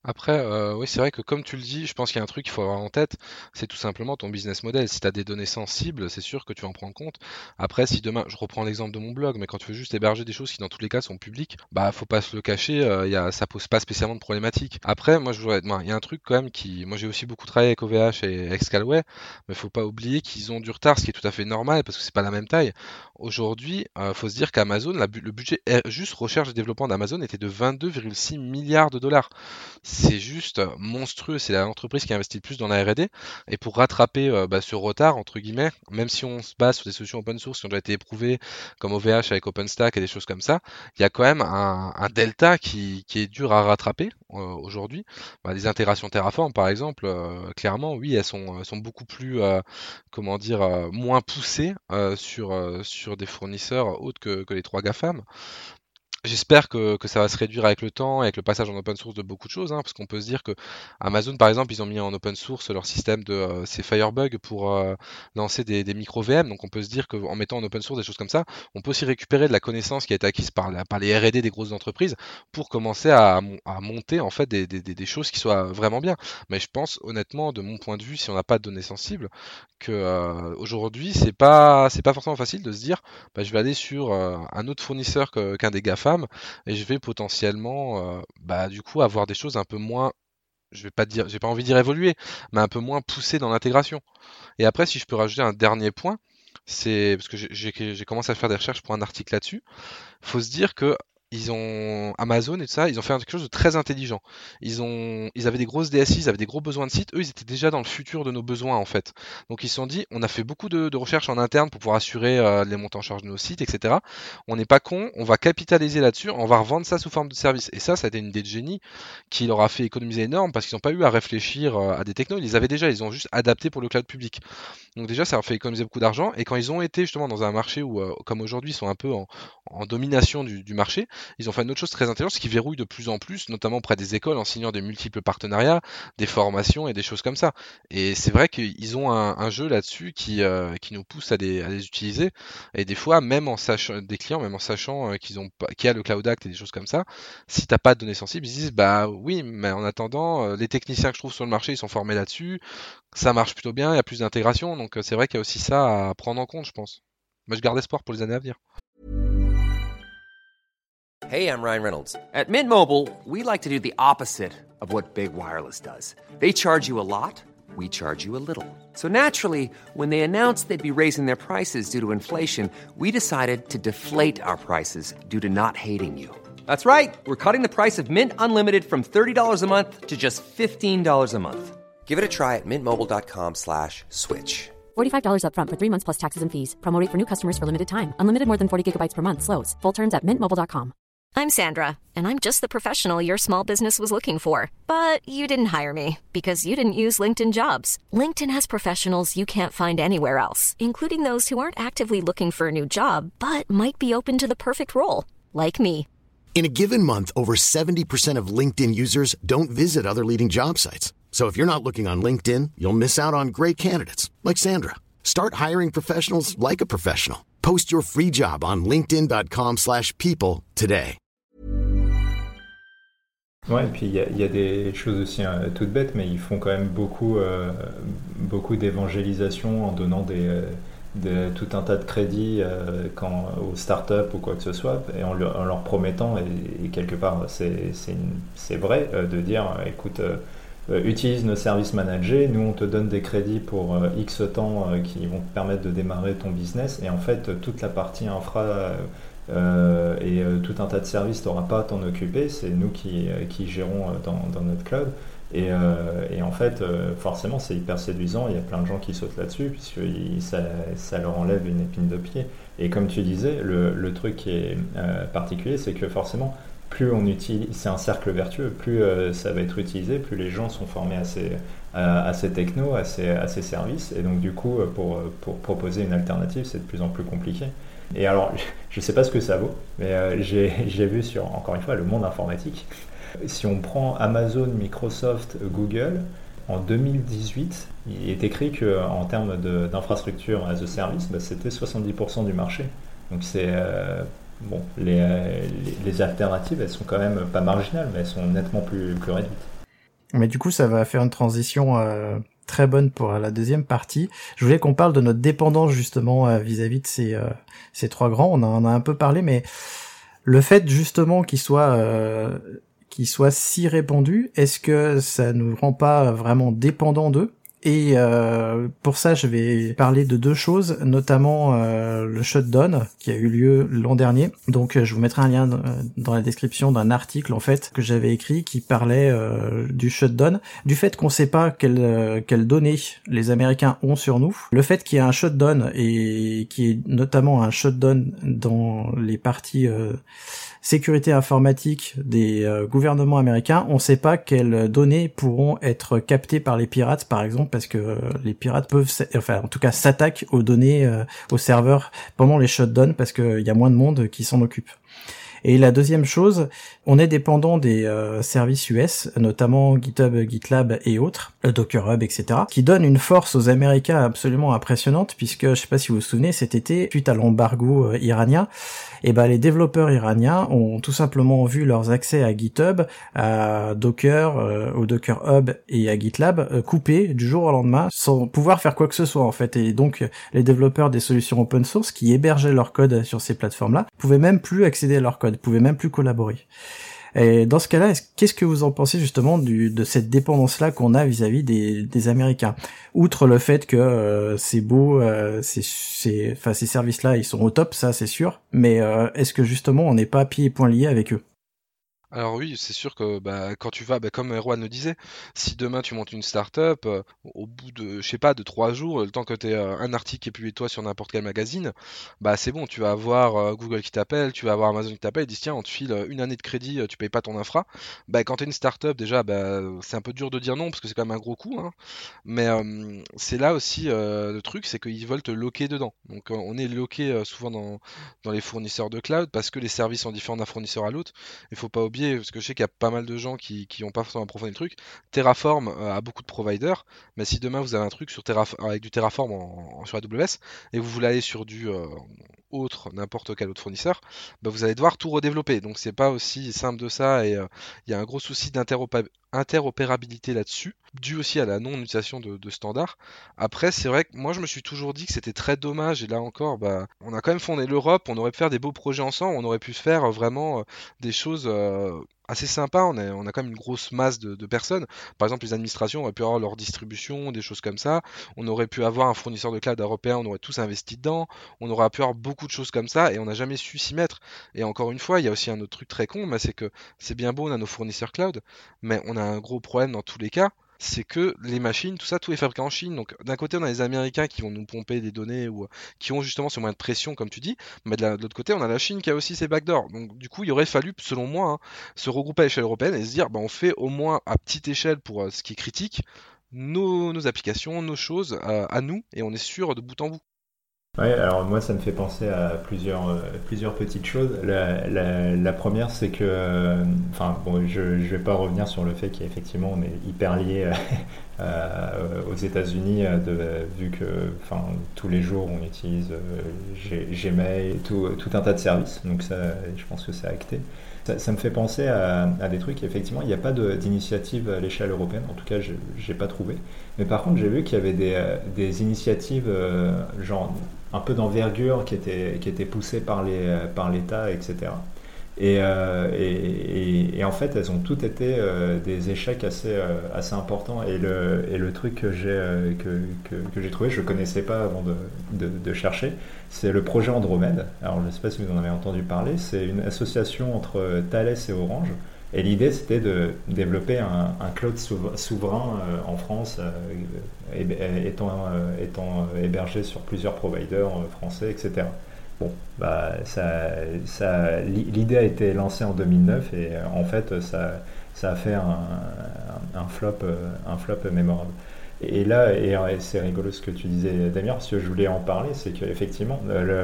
Après, euh, oui, c'est vrai que comme tu le dis, je pense qu'il y a un truc qu'il faut avoir en tête, c'est tout simplement ton business model. Si tu as des données sensibles, c'est sûr que tu vas en prendre compte. Après, si demain, je reprends l'exemple de mon blog, mais quand tu veux juste héberger des choses qui dans tous les cas sont publiques, bah faut pas se le cacher, euh, y a, ça pose pas spécialement de problématique. Après, moi je voudrais, ben, il y a un truc quand même qui, moi j'ai aussi beaucoup travaillé avec O V H et avec Scalway, mais faut pas oublier qu'ils ont du retard, ce qui est tout à fait normal parce que c'est pas la même taille. Aujourd'hui, euh, faut se dire qu'Amazon, la bu- le budget euh, juste recherche et développement d'Amazon était de vingt-deux virgule six milliards de dollars. C'est juste monstrueux, c'est l'entreprise qui investit le plus dans la R et D. Et pour rattraper euh, bah, ce retard, entre guillemets, même si on se base sur des solutions open source qui ont déjà été éprouvées, comme O V H avec OpenStack et des choses comme ça, il y a quand même un, un delta qui, qui est dur à rattraper euh, aujourd'hui. Bah, les intégrations Terraform, par exemple, euh, clairement, oui, elles sont, elles sont beaucoup plus, euh, comment dire, euh, moins poussées euh, sur, euh, sur des fournisseurs autres que, que les trois GAFAM. J'espère que, que ça va se réduire avec le temps et avec le passage en open source de beaucoup de choses, hein, parce qu'on peut se dire que Amazon, par exemple, ils ont mis en open source leur système de euh, ces Firebug pour euh, lancer des, des micro-V M. Donc on peut se dire qu'en mettant en open source des choses comme ça, on peut aussi récupérer de la connaissance qui a été acquise par, la, par les R et D des grosses entreprises pour commencer à, à monter en fait des, des, des choses qui soient vraiment bien. Mais je pense honnêtement, de mon point de vue, si on n'a pas de données sensibles, que euh, aujourd'hui c'est pas c'est pas forcément facile de se dire bah, je vais aller sur euh, un autre fournisseur que, qu'un des GAFAM et je vais potentiellement euh, bah, du coup avoir des choses un peu moins, je vais pas dire, j'ai pas envie de dire évoluer, mais un peu moins poussées dans l'intégration. Et après, si je peux rajouter un dernier point, c'est parce que j'ai, j'ai, j'ai commencé à faire des recherches pour un article là-dessus. Faut se dire que ils ont Amazon et tout ça, ils ont fait quelque chose de très intelligent. Ils ont, ils avaient des grosses D S I, ils avaient des gros besoins de sites. Eux, ils étaient déjà dans le futur de nos besoins en fait. Donc ils se sont dit, on a fait beaucoup de, de recherches en interne pour pouvoir assurer euh, les montées en charge de nos sites, et cetera. On n'est pas con, on va capitaliser là-dessus, on va revendre ça sous forme de service. Et ça, ça a été une idée de génie qui leur a fait économiser énorme parce qu'ils n'ont pas eu à réfléchir euh, à des technos. Ils les avaient déjà, ils ont juste adapté pour le cloud public. Donc déjà, ça leur fait économiser beaucoup d'argent. Et quand ils ont été justement dans un marché où, euh, comme aujourd'hui, ils sont un peu en, en domination du, du marché. Ils ont fait une autre chose très intelligente, c'est qu'ils verrouillent de plus en plus, notamment auprès des écoles, en signant des multiples partenariats, des formations et des choses comme ça. Et c'est vrai qu'ils ont un, un jeu là-dessus qui, euh, qui nous pousse à les, à les utiliser. Et des fois, même en sachant des clients, même en sachant euh, qu'ils ont pas, qu'il y a le Cloud Act et des choses comme ça, si t'as pas de données sensibles, ils disent bah oui, mais en attendant, euh, les techniciens que je trouve sur le marché, ils sont formés là-dessus, ça marche plutôt bien, il y a plus d'intégration. Donc euh, c'est vrai qu'il y a aussi ça à prendre en compte, je pense. Moi, je garde espoir pour les années à venir. Hey, I'm Ryan Reynolds. At Mint Mobile, we like to do the opposite of what Big Wireless does. They charge you a lot, we charge you a little. So naturally, when they announced they'd be raising their prices due to inflation, we decided to deflate our prices due to not hating you. That's right. We're cutting the price of Mint Unlimited from thirty dollars a month to just fifteen dollars a month. Give it a try at mintmobile.com slash switch. forty-five dollars up front for three months plus taxes and fees. Promo rate for new customers for limited time. Unlimited more than forty gigabytes per month slows. Full terms at mint mobile dot com. I'm Sandra, and I'm just the professional your small business was looking for. But you didn't hire me because you didn't use LinkedIn Jobs. LinkedIn has professionals you can't find anywhere else, including those who aren't actively looking for a new job, but might be open to the perfect role, like me. In a given month, over seventy percent of LinkedIn users don't visit other leading job sites. So if you're not looking on LinkedIn, you'll miss out on great candidates like Sandra. Start hiring professionals like a professional. Post your free job on linkedin.com slash people today. Ouais, et puis il y, y a des choses aussi hein, toutes bêtes, mais ils font quand même beaucoup, euh, beaucoup d'évangélisation en donnant des, euh, des, tout un tas de crédits euh, quand, aux startups ou quoi que ce soit, et en, en leur promettant, et, et quelque part c'est, c'est, une, c'est vrai, euh, de dire écoute, euh, euh, utilise nos services managés, nous on te donne des crédits pour euh, X temps euh, qui vont te permettre de démarrer ton business, et en fait toute la partie infra euh, Euh, et euh, tout un tas de services, tu n'auras pas à t'en occuper, c'est nous qui, euh, qui gérons euh, dans, dans notre cloud. Et, euh, et en fait, euh, forcément, c'est hyper séduisant, il y a plein de gens qui sautent là-dessus, puisque il, ça, ça leur enlève une épine de pied. Et comme tu disais, le, le truc qui est euh, particulier, c'est que forcément, plus on utilise, c'est un cercle vertueux, plus euh, ça va être utilisé, plus les gens sont formés à ces, à, à ces technos, à ces, à ces services. Et donc, du coup, pour, pour proposer une alternative, c'est de plus en plus compliqué. Et alors, je ne sais pas ce que ça vaut, mais euh, j'ai, j'ai vu sur, encore une fois, le monde informatique. Si on prend Amazon, Microsoft, Google, en deux mille dix-huit, il est écrit qu'en termes de, d'infrastructure as a service, bah, c'était soixante-dix pour cent du marché. Donc c'est... Euh, bon, les, les, les alternatives, elles sont quand même pas marginales, mais elles sont nettement plus, plus réduites. Mais du coup, ça va faire une transition euh, très bonne pour la deuxième partie. Je voulais qu'on parle de notre dépendance justement euh, vis-à-vis de ces, euh, ces trois grands. On en a un peu parlé, mais le fait justement qu'ils soient, euh, qu'ils soient si répandus, est-ce que ça nous rend pas vraiment dépendants d'eux ? Et euh, pour ça, je vais parler de deux choses, notamment euh, le shutdown qui a eu lieu l'an dernier. Donc, je vous mettrai un lien dans la description d'un article en fait que j'avais écrit qui parlait euh, du shutdown, du fait qu'on ne sait pas quelles euh, quelles données les Américains ont sur nous, le fait qu'il y ait un shutdown et qu'il y ait notamment un shutdown dans les parties euh, sécurité informatique des euh, gouvernements américains, on ne sait pas quelles données pourront être captées par les pirates, par exemple, parce que euh, les pirates peuvent, enfin, en tout cas, s'attaquent aux données, euh, aux serveurs pendant les shutdowns, parce qu'il y a moins de monde qui s'en occupe. Et la deuxième chose, on est dépendant des euh, services U S, notamment GitHub, GitLab et autres, Docker Hub, et cetera, qui donnent une force aux Américains absolument impressionnante, puisque, je sais pas si vous vous souvenez, cet été, suite à l'embargo euh, iranien, et ben les développeurs iraniens ont tout simplement vu leurs accès à GitHub, à Docker, euh, au Docker Hub et à GitLab euh, coupés du jour au lendemain, sans pouvoir faire quoi que ce soit en fait. Et donc, les développeurs des solutions open source qui hébergeaient leur code sur ces plateformes-là pouvaient même plus accéder à leur code, pouvaient même plus collaborer. Et dans ce cas-là, qu'est-ce que vous en pensez justement du, de cette dépendance-là qu'on a vis-à-vis des, des Américains ? Outre le fait que euh, c'est beau, euh, c'est, c'est, enfin ces services-là, ils sont au top, ça c'est sûr. Mais euh, est-ce que justement on n'est pas pieds et poings liés avec eux ? Alors oui, c'est sûr que bah, quand tu vas, bah, comme Erwan le disait, si demain tu montes une startup, euh, au bout de, je sais pas, de trois jours, le temps que tu aies euh, un article qui est publié de toi sur n'importe quel magazine, bah c'est bon, tu vas avoir euh, Google qui t'appelle, tu vas avoir Amazon qui t'appelle, ils disent tiens, on te file euh, une année de crédit, euh, tu payes pas ton infra. Bah quand tu es une startup, déjà, bah, c'est un peu dur de dire non parce que c'est quand même un gros coût, hein. Mais euh, c'est là aussi euh, le truc, c'est qu'ils veulent te loquer dedans. Donc euh, on est loqué euh, souvent dans, dans les fournisseurs de cloud parce que les services sont différents d'un fournisseur à l'autre. Il faut pas oublier, parce que je sais qu'il y a pas mal de gens qui qui ont pas forcément approfondi le truc. Terraform euh, a beaucoup de providers, mais si demain vous avez un truc sur Terraf- avec du Terraform en, en- sur A W S et vous voulez aller sur du euh, autre, n'importe quel autre fournisseur, bah vous allez devoir tout redévelopper. Donc c'est pas aussi simple de ça et il euh, y a un gros souci d'interopérabilité interopérabilité là-dessus, dû aussi à la non-utilisation de, de standards. Après, c'est vrai que moi, je me suis toujours dit que c'était très dommage, et là encore, bah, on a quand même fondé l'Europe, on aurait pu faire des beaux projets ensemble, on aurait pu faire vraiment euh, des choses euh, assez sympas, on a, on a quand même une grosse masse de, de personnes. Par exemple, les administrations auraient pu avoir leur distribution, des choses comme ça, on aurait pu avoir un fournisseur de cloud européen, on aurait tous investi dedans, on aurait pu avoir beaucoup de choses comme ça, et on n'a jamais su s'y mettre. Et encore une fois, il y a aussi un autre truc très con, mais c'est que c'est bien beau, on a nos fournisseurs cloud, mais on a un gros problème dans tous les cas, c'est que les machines, tout ça, tout est fabriqué en Chine. Donc d'un côté, on a les Américains qui vont nous pomper des données ou qui ont justement ce moyen de pression, comme tu dis, mais de, la, de l'autre côté, on a la Chine qui a aussi ses backdoors. Donc du coup, il aurait fallu, selon moi, hein, se regrouper à l'échelle européenne et se dire, bah, on fait au moins à petite échelle pour euh, ce qui est critique, nos, nos applications, nos choses euh, à nous, et on est sûr de bout en bout. Oui, alors moi ça me fait penser à plusieurs, euh, plusieurs petites choses. La, la, la première c'est que, euh, enfin bon, je ne vais pas revenir sur le fait qu'effectivement on est hyper lié euh, aux États-Unis, de, vu que enfin, tous les jours on utilise euh, Gmail et tout, tout un tas de services, donc ça, je pense que c'est acté. Ça, ça me fait penser à, à des trucs, effectivement il n'y a pas de, d'initiative à l'échelle européenne, en tout cas je n'ai pas trouvé. Mais par contre j'ai vu qu'il y avait des, des initiatives euh, genre un peu d'envergure qui étaient, qui étaient poussées par, les, par l'État, et cetera. Et, euh, et, et, et en fait elles ont toutes été euh, des échecs assez, euh, assez importants. Et le, et le truc que j'ai, euh, que, que, que j'ai trouvé, je ne connaissais pas avant de, de, de chercher, c'est le projet Andromède. Alors je ne sais pas si vous en avez entendu parler, c'est une association entre Thales et Orange. Et l'idée, c'était de développer un, un cloud souverain euh, en France, euh, étant, euh, étant hébergé sur plusieurs providers euh, français, et cetera. Bon, bah, ça, ça, l'idée a été lancée en deux mille neuf et euh, en fait, ça, ça a fait un, un, un, flop, un flop mémorable. Et là, et c'est rigolo ce que tu disais, Damien, parce que je voulais en parler, c'est qu'effectivement, le,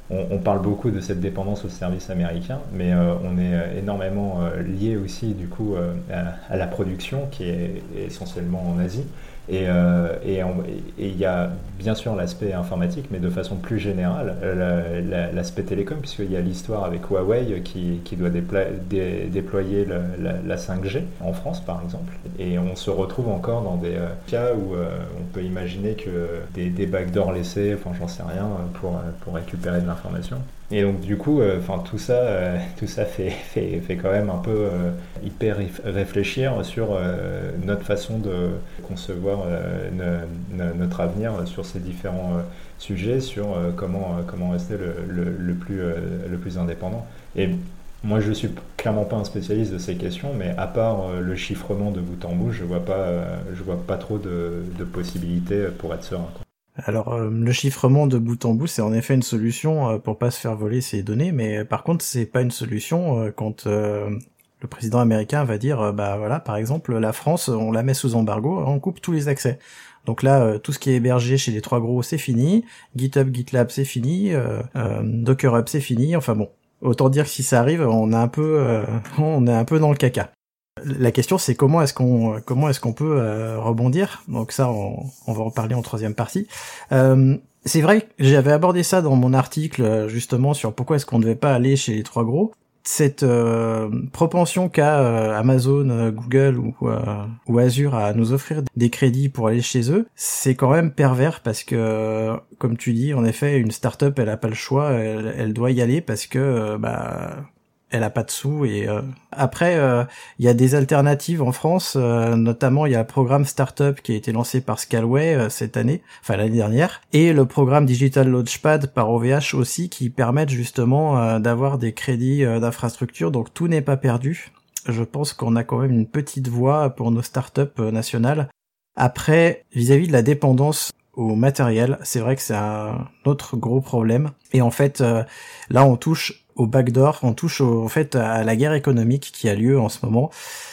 on, on parle beaucoup de cette dépendance aux services américains, mais euh, on est énormément euh, lié aussi du coup euh, à, à la production qui est essentiellement en Asie. Et euh, et il y a bien sûr l'aspect informatique, mais de façon plus générale, la, la, l'aspect télécom, puisqu'il y a l'histoire avec Huawei qui, qui doit dépla- dé, déployer le, la, la cinq G en France, par exemple. Et on se retrouve encore dans des euh, cas où euh, on peut imaginer que des, des backdoors laissés, enfin j'en sais rien, pour, pour récupérer de l'information. Et donc du coup, enfin euh, tout ça, euh, tout ça fait, fait, fait quand même un peu euh, hyper réfléchir sur euh, notre façon de concevoir euh, ne, ne, notre avenir sur ces différents euh, sujets, sur euh, comment euh, comment rester le, le, le plus euh, le plus indépendant. Et moi, je suis clairement pas un spécialiste de ces questions, mais à part euh, le chiffrement de bout en bout, je vois pas euh, je vois pas trop de, de possibilités pour être serein, quoi. Alors euh, le chiffrement de bout en bout, c'est en effet une solution euh, pour pas se faire voler ses données, mais euh, par contre c'est pas une solution euh, quand euh, le président américain va dire euh, bah voilà, par exemple la France on la met sous embargo, on coupe tous les accès. Donc là euh, tout ce qui est hébergé chez les trois gros c'est fini, GitHub, GitLab c'est fini, euh, euh, Docker Hub c'est fini, enfin bon, autant dire que si ça arrive on est un peu euh, on est un peu dans le caca. La question c'est comment est-ce qu'on comment est-ce qu'on peut euh, rebondir. Donc ça on, on va en parler en troisième partie. Euh, c'est vrai que j'avais abordé ça dans mon article justement sur pourquoi est-ce qu'on ne devait pas aller chez les trois gros. Cette euh, propension qu'a euh, Amazon, euh, Google ou, euh, ou Azure à nous offrir des crédits pour aller chez eux, c'est quand même pervers parce que, euh, comme tu dis, en effet, une start-up elle a pas le choix, elle, elle doit y aller parce que euh, bah elle a pas de sous et euh... après il euh, y a des alternatives en France, euh, notamment il y a le programme Startup qui a été lancé par Scalway euh, cette année, enfin l'année dernière, et le programme Digital Launchpad par O V H aussi qui permettent justement euh, d'avoir des crédits euh, d'infrastructure, donc tout n'est pas perdu. Je pense qu'on a quand même une petite voie pour nos startups euh, nationales. Après, vis-à-vis de la dépendance au matériel, c'est vrai que c'est un autre gros problème. Et en fait, euh, là on touche au backdoor, on touche au, en fait à la guerre économique qui a lieu en ce moment,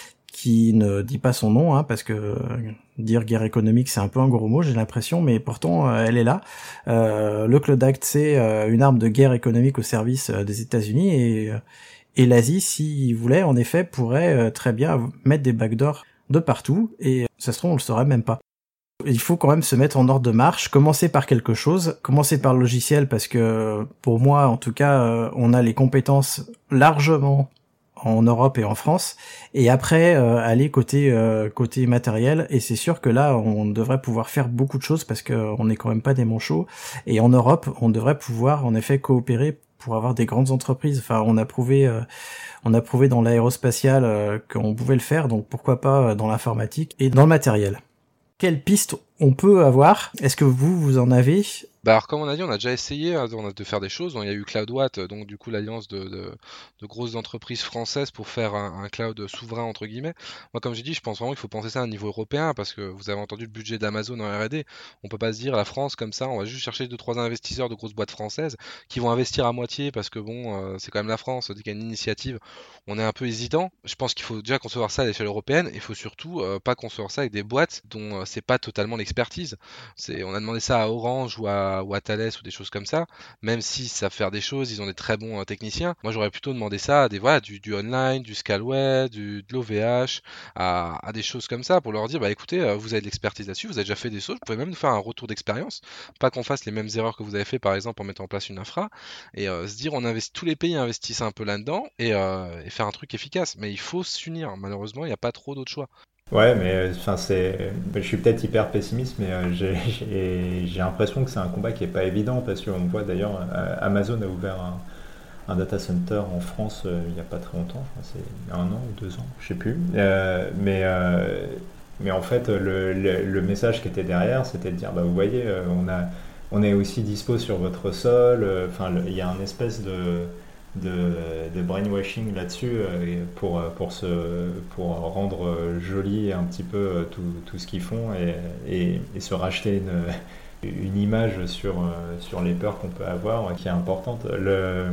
qui ne dit pas son nom, hein, parce que euh, dire guerre économique c'est un peu un gros mot, j'ai l'impression, mais pourtant euh, elle est là. Euh, le Cloud Act c'est euh, une arme de guerre économique au service euh, des États-Unis et, euh, et l'Asie, s'il voulait, en effet, pourrait euh, très bien mettre des backdoors de partout et euh, ça se trouve on le saurait même pas. Il faut quand même se mettre en ordre de marche, commencer par quelque chose, commencer par le logiciel parce que pour moi en tout cas euh, on a les compétences largement en Europe et en France, et après euh, aller côté euh, côté matériel, et c'est sûr que là on devrait pouvoir faire beaucoup de choses parce que on n'est quand même pas des manchots, et en Europe on devrait pouvoir en effet coopérer pour avoir des grandes entreprises. Enfin on a prouvé euh, on a prouvé dans l'aérospatial euh, qu'on pouvait le faire, donc pourquoi pas dans l'informatique et dans le matériel. Quelles pistes on peut avoir? Est-ce que vous, vous en avez? Bah alors comme on a dit, on a déjà essayé hein, on a de faire des choses. Il y a eu CloudWatt, donc du coup l'alliance de, de, de grosses entreprises françaises pour faire un, un cloud souverain entre guillemets. Moi comme j'ai dit, je pense vraiment qu'il faut penser ça à un niveau européen parce que vous avez entendu le budget d'Amazon en R et D. On peut pas se dire la France comme ça, on va juste chercher deux trois investisseurs de grosses boîtes françaises qui vont investir à moitié parce que bon, euh, c'est quand même la France, dès qu'il y a une initiative, on est un peu hésitant. Je pense qu'il faut déjà concevoir ça à l'échelle européenne. Il faut surtout euh, pas concevoir ça avec des boîtes dont euh, c'est pas totalement l'expertise. C'est, on a demandé ça à Orange ou à ou à Thales ou des choses comme ça, même si ça savent faire des choses, ils ont des très bons euh, techniciens. Moi j'aurais plutôt demandé ça à des voilà du, du online, du Scalway, du de l'O V H, à, à des choses comme ça pour leur dire bah écoutez euh, vous avez de l'expertise là-dessus, vous avez déjà fait des choses, vous pouvez même nous faire un retour d'expérience, pas qu'on fasse les mêmes erreurs que vous avez fait par exemple en mettant en place une infra, et euh, se dire on investit, tous les pays investissent un peu là-dedans et, euh, et faire un truc efficace. Mais il faut s'unir, malheureusement il n'y a pas trop d'autres choix. Ouais, mais enfin c'est, je suis peut-être hyper pessimiste, mais euh, j'ai, j'ai, j'ai l'impression que c'est un combat qui est pas évident parce qu'on voit d'ailleurs euh, Amazon a ouvert un, un data center en France euh, il y a pas très longtemps, je crois, c'est un an ou deux ans, je sais plus. Euh, mais euh, mais en fait le, le, le message qui était derrière, c'était de dire bah vous voyez, euh, on a on est aussi dispo sur votre sol. Enfin, euh, il y a un espèce de De, de brainwashing là-dessus euh, pour, pour, se, pour rendre joli un petit peu tout, tout ce qu'ils font et, et, et se racheter une, une image sur, sur les peurs qu'on peut avoir qui est importante. Le,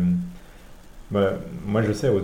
bah, moi je sais, au,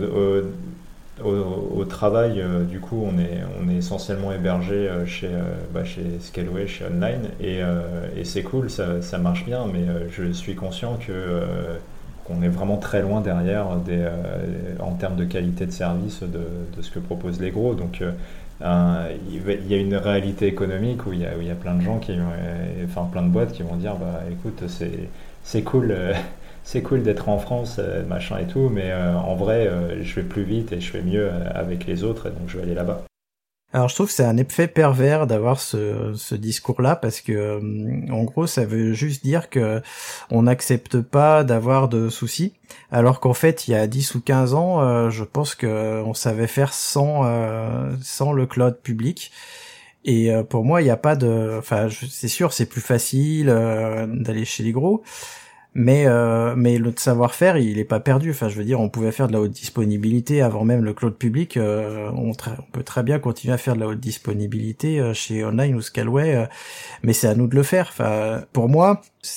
au, au, au travail, euh, du coup on est, on est essentiellement hébergé chez, bah, chez Scalway, chez Online, et, euh, et c'est cool, ça, ça marche bien, mais euh, je suis conscient que euh, qu'on est vraiment très loin derrière des, euh, en termes de qualité de service de, de ce que proposent les gros. Donc euh, un, il y a une réalité économique où il y a, où il y a plein de gens qui, euh, enfin plein de boîtes qui vont dire bah écoute c'est c'est cool euh, c'est cool d'être en France euh, machin et tout, mais euh, en vrai euh, je vais plus vite et je fais mieux avec les autres et donc je vais aller là-bas. Alors je trouve que c'est un effet pervers d'avoir ce, ce discours-là parce que en gros ça veut juste dire que on n'accepte pas d'avoir de soucis, alors qu'en fait il y a dix ou quinze ans euh, je pense que on savait faire sans euh, sans le cloud public. Et euh, pour moi il n'y a pas de, enfin je, c'est sûr c'est plus facile euh, d'aller chez les gros. Mais euh, mais le savoir-faire il est pas perdu. Enfin je veux dire on pouvait faire de la haute disponibilité avant même le cloud public. Euh, on, tra- on peut très bien continuer à faire de la haute disponibilité euh, chez Online ou Scaleway, euh, mais c'est à nous de le faire. Enfin pour moi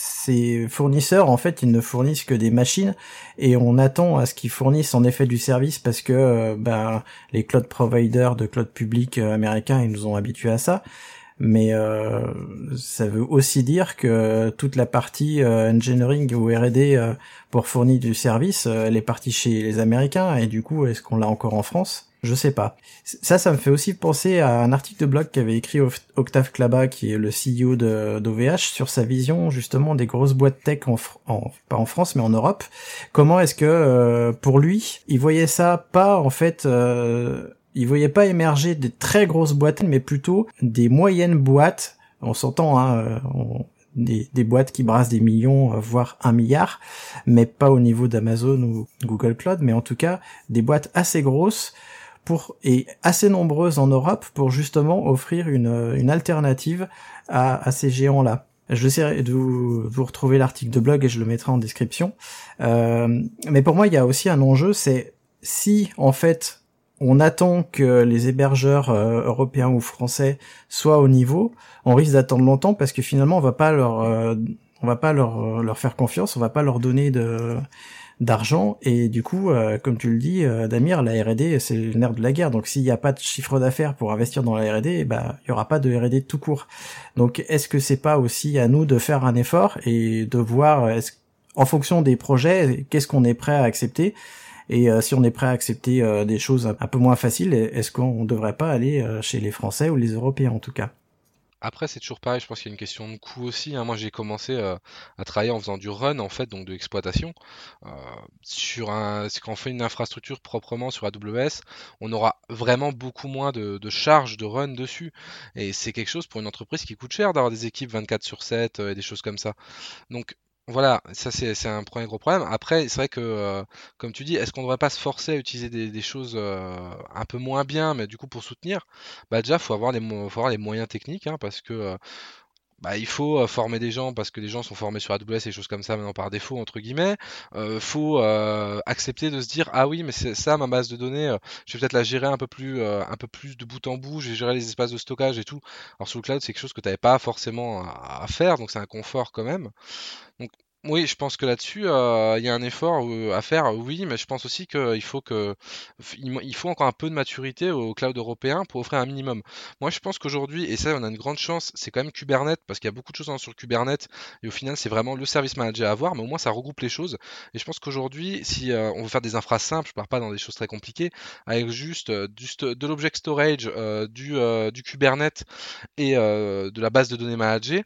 ces fournisseurs en fait ils ne fournissent que des machines et on attend à ce qu'ils fournissent en effet du service parce que euh, ben les cloud providers de cloud public euh, américains ils nous ont habitués à ça. Mais euh, ça veut aussi dire que toute la partie euh, engineering ou R et D euh, pour fournir du service, euh, elle est partie chez les Américains et du coup, est-ce qu'on l'a encore en France ? Je sais pas. Ça, ça me fait aussi penser à un article de blog qu'avait écrit Octave Klaba, qui est le C E O de d'O V H, sur sa vision justement des grosses boîtes tech, en, en pas en France mais en Europe. Comment est-ce que euh, pour lui, il voyait ça pas en fait... Euh, il voyait pas émerger des très grosses boîtes, mais plutôt des moyennes boîtes. On s'entend, hein, on, des, des boîtes qui brassent des millions, voire un milliard, mais pas au niveau d'Amazon ou Google Cloud, mais en tout cas des boîtes assez grosses pour et assez nombreuses en Europe pour justement offrir une, une alternative à, à ces géants-là. Je essaierai de vous, de vous retrouver l'article de blog et je le mettrai en description. Euh, mais pour moi, il y a aussi un enjeu, c'est si en fait on attend que les hébergeurs euh, européens ou français soient au niveau, on risque d'attendre longtemps parce que finalement on va pas leur euh, on va pas leur leur faire confiance, on va pas leur donner de d'argent et du coup euh, comme tu le dis euh, Damir, la R et D c'est le nerf de la guerre. Donc s'il y a pas de chiffre d'affaires pour investir dans la R et D, bah il y aura pas de R et D tout court. Donc est-ce que c'est pas aussi à nous de faire un effort et de voir est-ce, en fonction des projets, qu'est-ce qu'on est prêt à accepter? Et euh, si on est prêt à accepter euh, des choses un peu moins faciles, est-ce qu'on ne devrait pas aller euh, chez les Français ou les Européens en tout cas? Après, c'est toujours pareil, je pense qu'il y a une question de coût aussi, hein. Moi, j'ai commencé euh, à travailler en faisant du run, en fait, donc de l'exploitation. Euh, sur un, c'est quand on fait une infrastructure proprement sur A W S, on aura vraiment beaucoup moins de, de charges de run dessus. Et c'est quelque chose pour une entreprise qui coûte cher d'avoir des équipes vingt-quatre sur sept euh, et des choses comme ça. Donc, voilà, ça c'est c'est un premier gros problème. Après, c'est vrai que, euh, comme tu dis, est-ce qu'on ne devrait pas se forcer à utiliser des, des choses euh, un peu moins bien, mais du coup pour soutenir, bah déjà faut avoir les mo- faut avoir les moyens techniques, hein, parce que euh, bah, il faut euh, former des gens parce que les gens sont formés sur A W S et des choses comme ça maintenant par défaut entre guillemets. Euh, faut euh, accepter de se dire ah oui mais c'est ça ma base de données, euh, je vais peut-être la gérer un peu plus euh, un peu plus de bout en bout, je vais gérer les espaces de stockage et tout. Alors sur le cloud c'est quelque chose que tu n'avais pas forcément à, à faire donc c'est un confort quand même. Donc oui, je pense que là-dessus, euh, il y a un effort euh, à faire, oui, mais je pense aussi qu'il faut que il mo- il faut encore un peu de maturité au cloud européen pour offrir un minimum. Moi, je pense qu'aujourd'hui, et ça, on a une grande chance, c'est quand même Kubernetes, parce qu'il y a beaucoup de choses hein, sur Kubernetes, et au final, c'est vraiment le service manager à avoir, mais au moins, ça regroupe les choses. Et je pense qu'aujourd'hui, si euh, on veut faire des infras simples, je ne pars pas dans des choses très compliquées, avec juste, euh, du sto- de l'object storage, euh, du, euh, du Kubernetes et euh, de la base de données managée,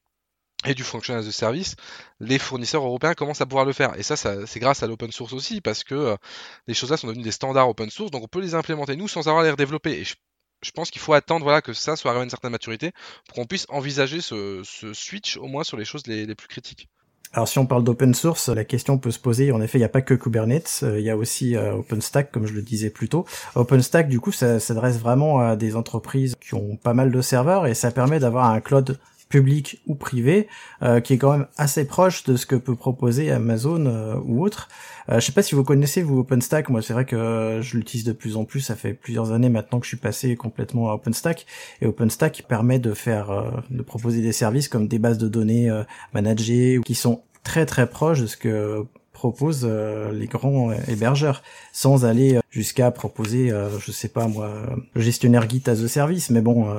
et du functional as a service, les fournisseurs européens commencent à pouvoir le faire. Et ça, ça c'est grâce à l'open source aussi, parce que euh, les choses-là sont devenues des standards open source, donc on peut les implémenter nous sans avoir à les redévelopper. Et je, je pense qu'il faut attendre voilà, que ça soit arrivé à une certaine maturité pour qu'on puisse envisager ce, ce switch au moins sur les choses les, les plus critiques. Alors si on parle d'open source, la question peut se poser, en effet il n'y a pas que Kubernetes, euh, il y a aussi euh, OpenStack comme je le disais plus tôt. OpenStack du coup ça s'adresse vraiment à des entreprises qui ont pas mal de serveurs et ça permet d'avoir un cloud public ou privé, euh, qui est quand même assez proche de ce que peut proposer Amazon euh, ou autre. Euh, je sais pas si vous connaissez vous OpenStack, moi c'est vrai que euh, je l'utilise de plus en plus, ça fait plusieurs années maintenant que je suis passé complètement à OpenStack, et OpenStack permet de faire, euh, de proposer des services comme des bases de données euh, managées, qui sont très très proches de ce que proposent euh, les grands euh, hébergeurs, sans aller euh, jusqu'à proposer, euh, je sais pas moi, le gestionnaire Git as a service, mais bon... Euh,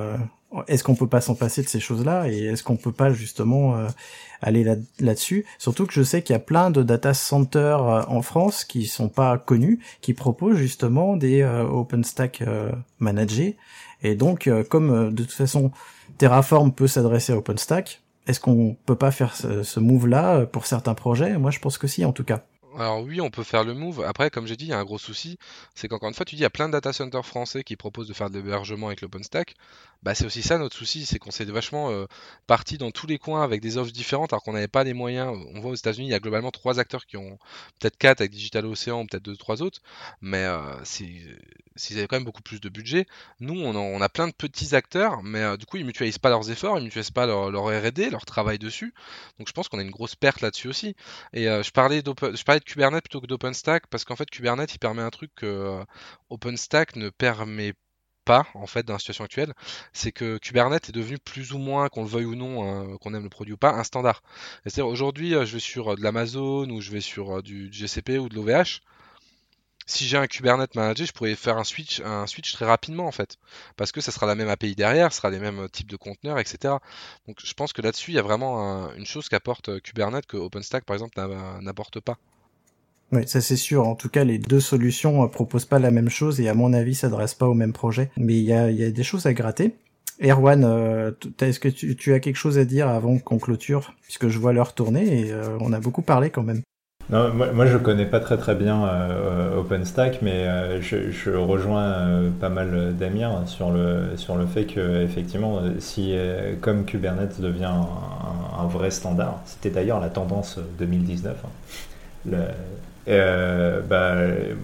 est-ce qu'on peut pas s'en passer de ces choses-là et est-ce qu'on peut pas justement euh, aller là, là-dessus? Surtout que je sais qu'il y a plein de data centers euh, en France qui sont pas connus, qui proposent justement des euh, OpenStack euh, managés. Et donc, euh, comme euh, de toute façon Terraform peut s'adresser à OpenStack, est-ce qu'on peut pas faire ce, ce move-là pour certains projets? Moi, je pense que si, en tout cas. Alors oui, on peut faire le move. Après, comme j'ai dit, il y a un gros souci, c'est qu'encore une fois, tu dis, il y a plein de data centers français qui proposent de faire de l'hébergement avec l'OpenStack. Bah, c'est aussi ça notre souci, c'est qu'on s'est vachement euh, parti dans tous les coins avec des offres différentes, alors qu'on n'avait pas les moyens. On voit aux États-Unis, il y a globalement trois acteurs qui ont peut-être quatre avec Digital Ocean, peut-être deux, trois autres, mais euh, c'est s'ils avaient quand même beaucoup plus de budget. Nous, on a, on a plein de petits acteurs, mais euh, du coup, ils mutualisent pas leurs efforts, ils mutualisent pas leur, leur R et D, leur travail dessus. Donc, je pense qu'on a une grosse perte là-dessus aussi. Et euh, je parlais d'open, je parlais de Kubernetes plutôt que d'OpenStack parce qu'en fait, Kubernetes, il permet un truc que euh, OpenStack ne permet pas en fait dans la situation actuelle, c'est que Kubernetes est devenu plus ou moins, qu'on le veuille ou non, hein, qu'on aime le produit ou pas, un standard. C'est-à-dire aujourd'hui, euh, je vais sur euh, de l'Amazon ou je vais sur euh, du, du G C P ou de l'O V H. Si j'ai un Kubernetes managé, je pourrais faire un switch, un switch très rapidement en fait, parce que ça sera la même A P I derrière, ce sera les mêmes types de conteneurs, et cetera. Donc je pense que là-dessus, il y a vraiment un, une chose qu'apporte Kubernetes que OpenStack par exemple n'apporte pas. Oui, ça c'est sûr. En tout cas, les deux solutions euh, proposent pas la même chose et à mon avis, s'adressent pas au même projet. Mais il y a, il y a des choses à gratter. Erwan, euh, est-ce que tu, tu as quelque chose à dire avant qu'on clôture, puisque je vois l'heure tourner et euh, on a beaucoup parlé quand même. Non, moi, moi je connais pas très très bien euh, OpenStack, mais euh, je, je rejoins euh, pas mal d'Amir sur le sur le fait que effectivement, si euh, comme Kubernetes devient un, un, un vrai standard, c'était d'ailleurs la tendance deux mille dix-neuf. Hein, le, euh, bah,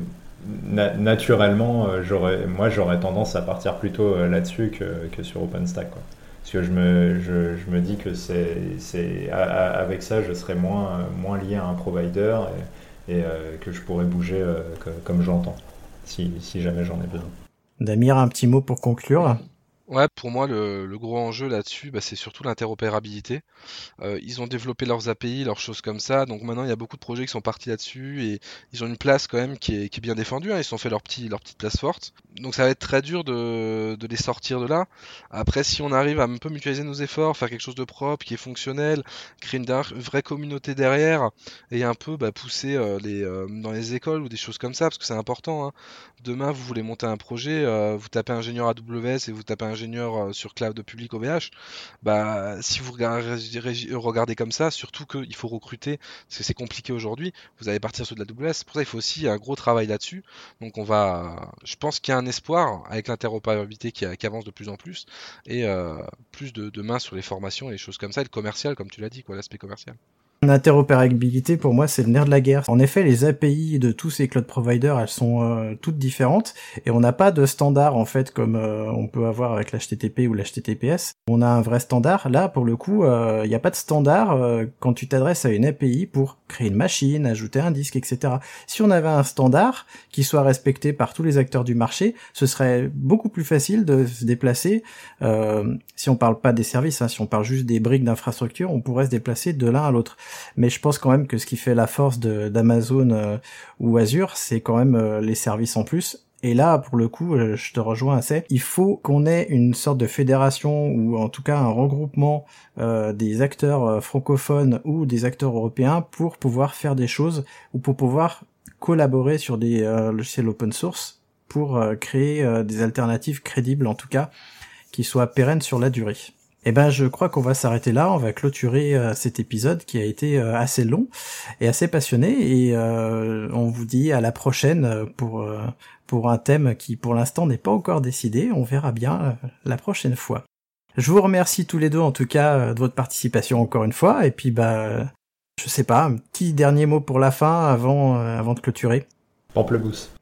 na- naturellement, j'aurais, moi j'aurais tendance à partir plutôt là-dessus que que sur OpenStack, quoi. Parce que je me, je, je me dis que c'est, c'est, avec ça, je serais moins, moins lié à un provider et, et euh, que je pourrais bouger euh, que, comme j'entends, si, si jamais j'en ai besoin. Damir, un petit mot pour conclure. Ouais, pour moi, le, le gros enjeu là-dessus, bah, c'est surtout l'interopérabilité. Euh, ils ont développé leurs A P I, leurs choses comme ça, donc maintenant il y a beaucoup de projets qui sont partis là-dessus et ils ont une place quand même qui est, qui est bien défendue, hein. Ils se sont fait leur, petit, leur petite place forte. Donc ça va être très dur de, de les sortir de là. Après, si on arrive à un peu mutualiser nos efforts, faire quelque chose de propre, qui est fonctionnel, créer une, une vraie communauté derrière et un peu bah, pousser euh, les, euh, dans les écoles ou des choses comme ça, parce que c'est important, hein. Demain, vous voulez monter un projet, euh, vous tapez ingénieur A W S et vous tapez ingénieur euh, sur cloud public O V H, bah, si vous regardez, regardez comme ça, surtout qu'il faut recruter, parce que c'est compliqué aujourd'hui, vous allez partir sur de la A W S, pour ça il faut aussi un gros travail là-dessus. Donc on va, je pense qu'il y a un espoir avec l'interopérabilité qui, qui avance de plus en plus, et euh, plus de, de mains sur les formations et les choses comme ça, et le commercial, comme tu l'as dit, quoi, l'aspect commercial. L'interopérabilité, pour moi, c'est le nerf de la guerre. En effet, les A P I de tous ces cloud providers, elles sont euh, toutes différentes, et on n'a pas de standard, en fait, comme euh, on peut avoir avec l'H T T P ou l'H T T P S. On a un vrai standard. Là, pour le coup, il euh, n'y a pas de standard euh, quand tu t'adresses à une A P I pour créer une machine, ajouter un disque, et cetera. Si on avait un standard qui soit respecté par tous les acteurs du marché, ce serait beaucoup plus facile de se déplacer. Euh, si on parle pas des services, hein, si on parle juste des briques d'infrastructure, on pourrait se déplacer de l'un à l'autre. Mais je pense quand même que ce qui fait la force de, d'Amazon euh, ou Azure, c'est quand même euh, les services en plus. Et là, pour le coup, euh, je te rejoins assez. Il faut qu'on ait une sorte de fédération ou en tout cas un regroupement euh, des acteurs euh, francophones ou des acteurs européens pour pouvoir faire des choses ou pour pouvoir collaborer sur des euh, logiciels open source pour euh, créer euh, des alternatives crédibles, en tout cas, qui soient pérennes sur la durée. Eh ben, je crois qu'on va s'arrêter là. On va clôturer euh, cet épisode qui a été euh, assez long et assez passionné. Et euh, on vous dit à la prochaine pour euh, pour un thème qui, pour l'instant, n'est pas encore décidé. On verra bien euh, la prochaine fois. Je vous remercie tous les deux, en tout cas, euh, de votre participation encore une fois. Et puis, bah, je sais pas, un petit dernier mot pour la fin avant euh, avant de clôturer. Pamplemousse.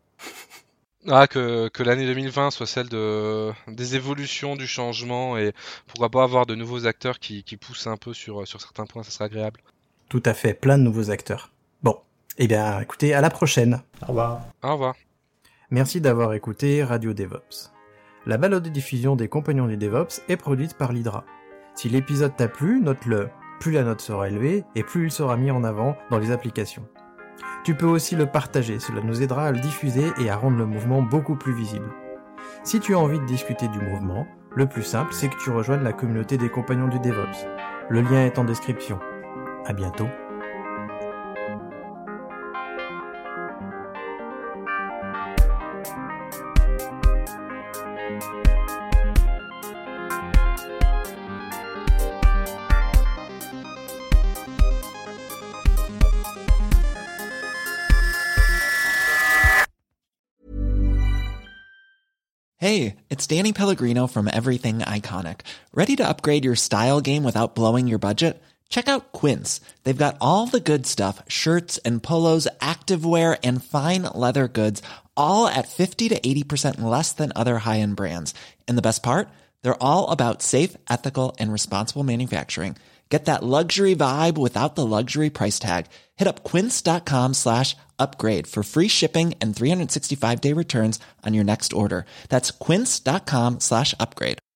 Ah, que, que l'année deux mille vingt soit celle de, des évolutions, du changement, et pourquoi pas avoir de nouveaux acteurs qui, qui poussent un peu sur, sur certains points, ça serait agréable. Tout à fait, plein de nouveaux acteurs. Bon, eh bien, écoutez, à la prochaine. Au revoir. Au revoir. Merci d'avoir écouté Radio DevOps. La balade de diffusion des compagnons du DevOps est produite par l'Hydra. Si l'épisode t'a plu, note-le. Plus la note sera élevée, et plus il sera mis en avant dans les applications. Tu peux aussi le partager, cela nous aidera à le diffuser et à rendre le mouvement beaucoup plus visible. Si tu as envie de discuter du mouvement, Le plus simple, c'est que tu rejoignes la communauté des compagnons du DevOps. Le lien est en description. À bientôt. Hey, it's Danny Pellegrino from Everything Iconic. Ready to upgrade your style game without blowing your budget? Check out Quince. They've got all the good stuff, shirts and polos, activewear, and fine leather goods, all at fifty to eighty percent less than other high-end brands. And the best part? They're all about safe, ethical, and responsible manufacturing. Get that luxury vibe without the luxury price tag. Hit up quince.com slash upgrade for free shipping and three sixty-five day returns on your next order. That's quince.com slash upgrade.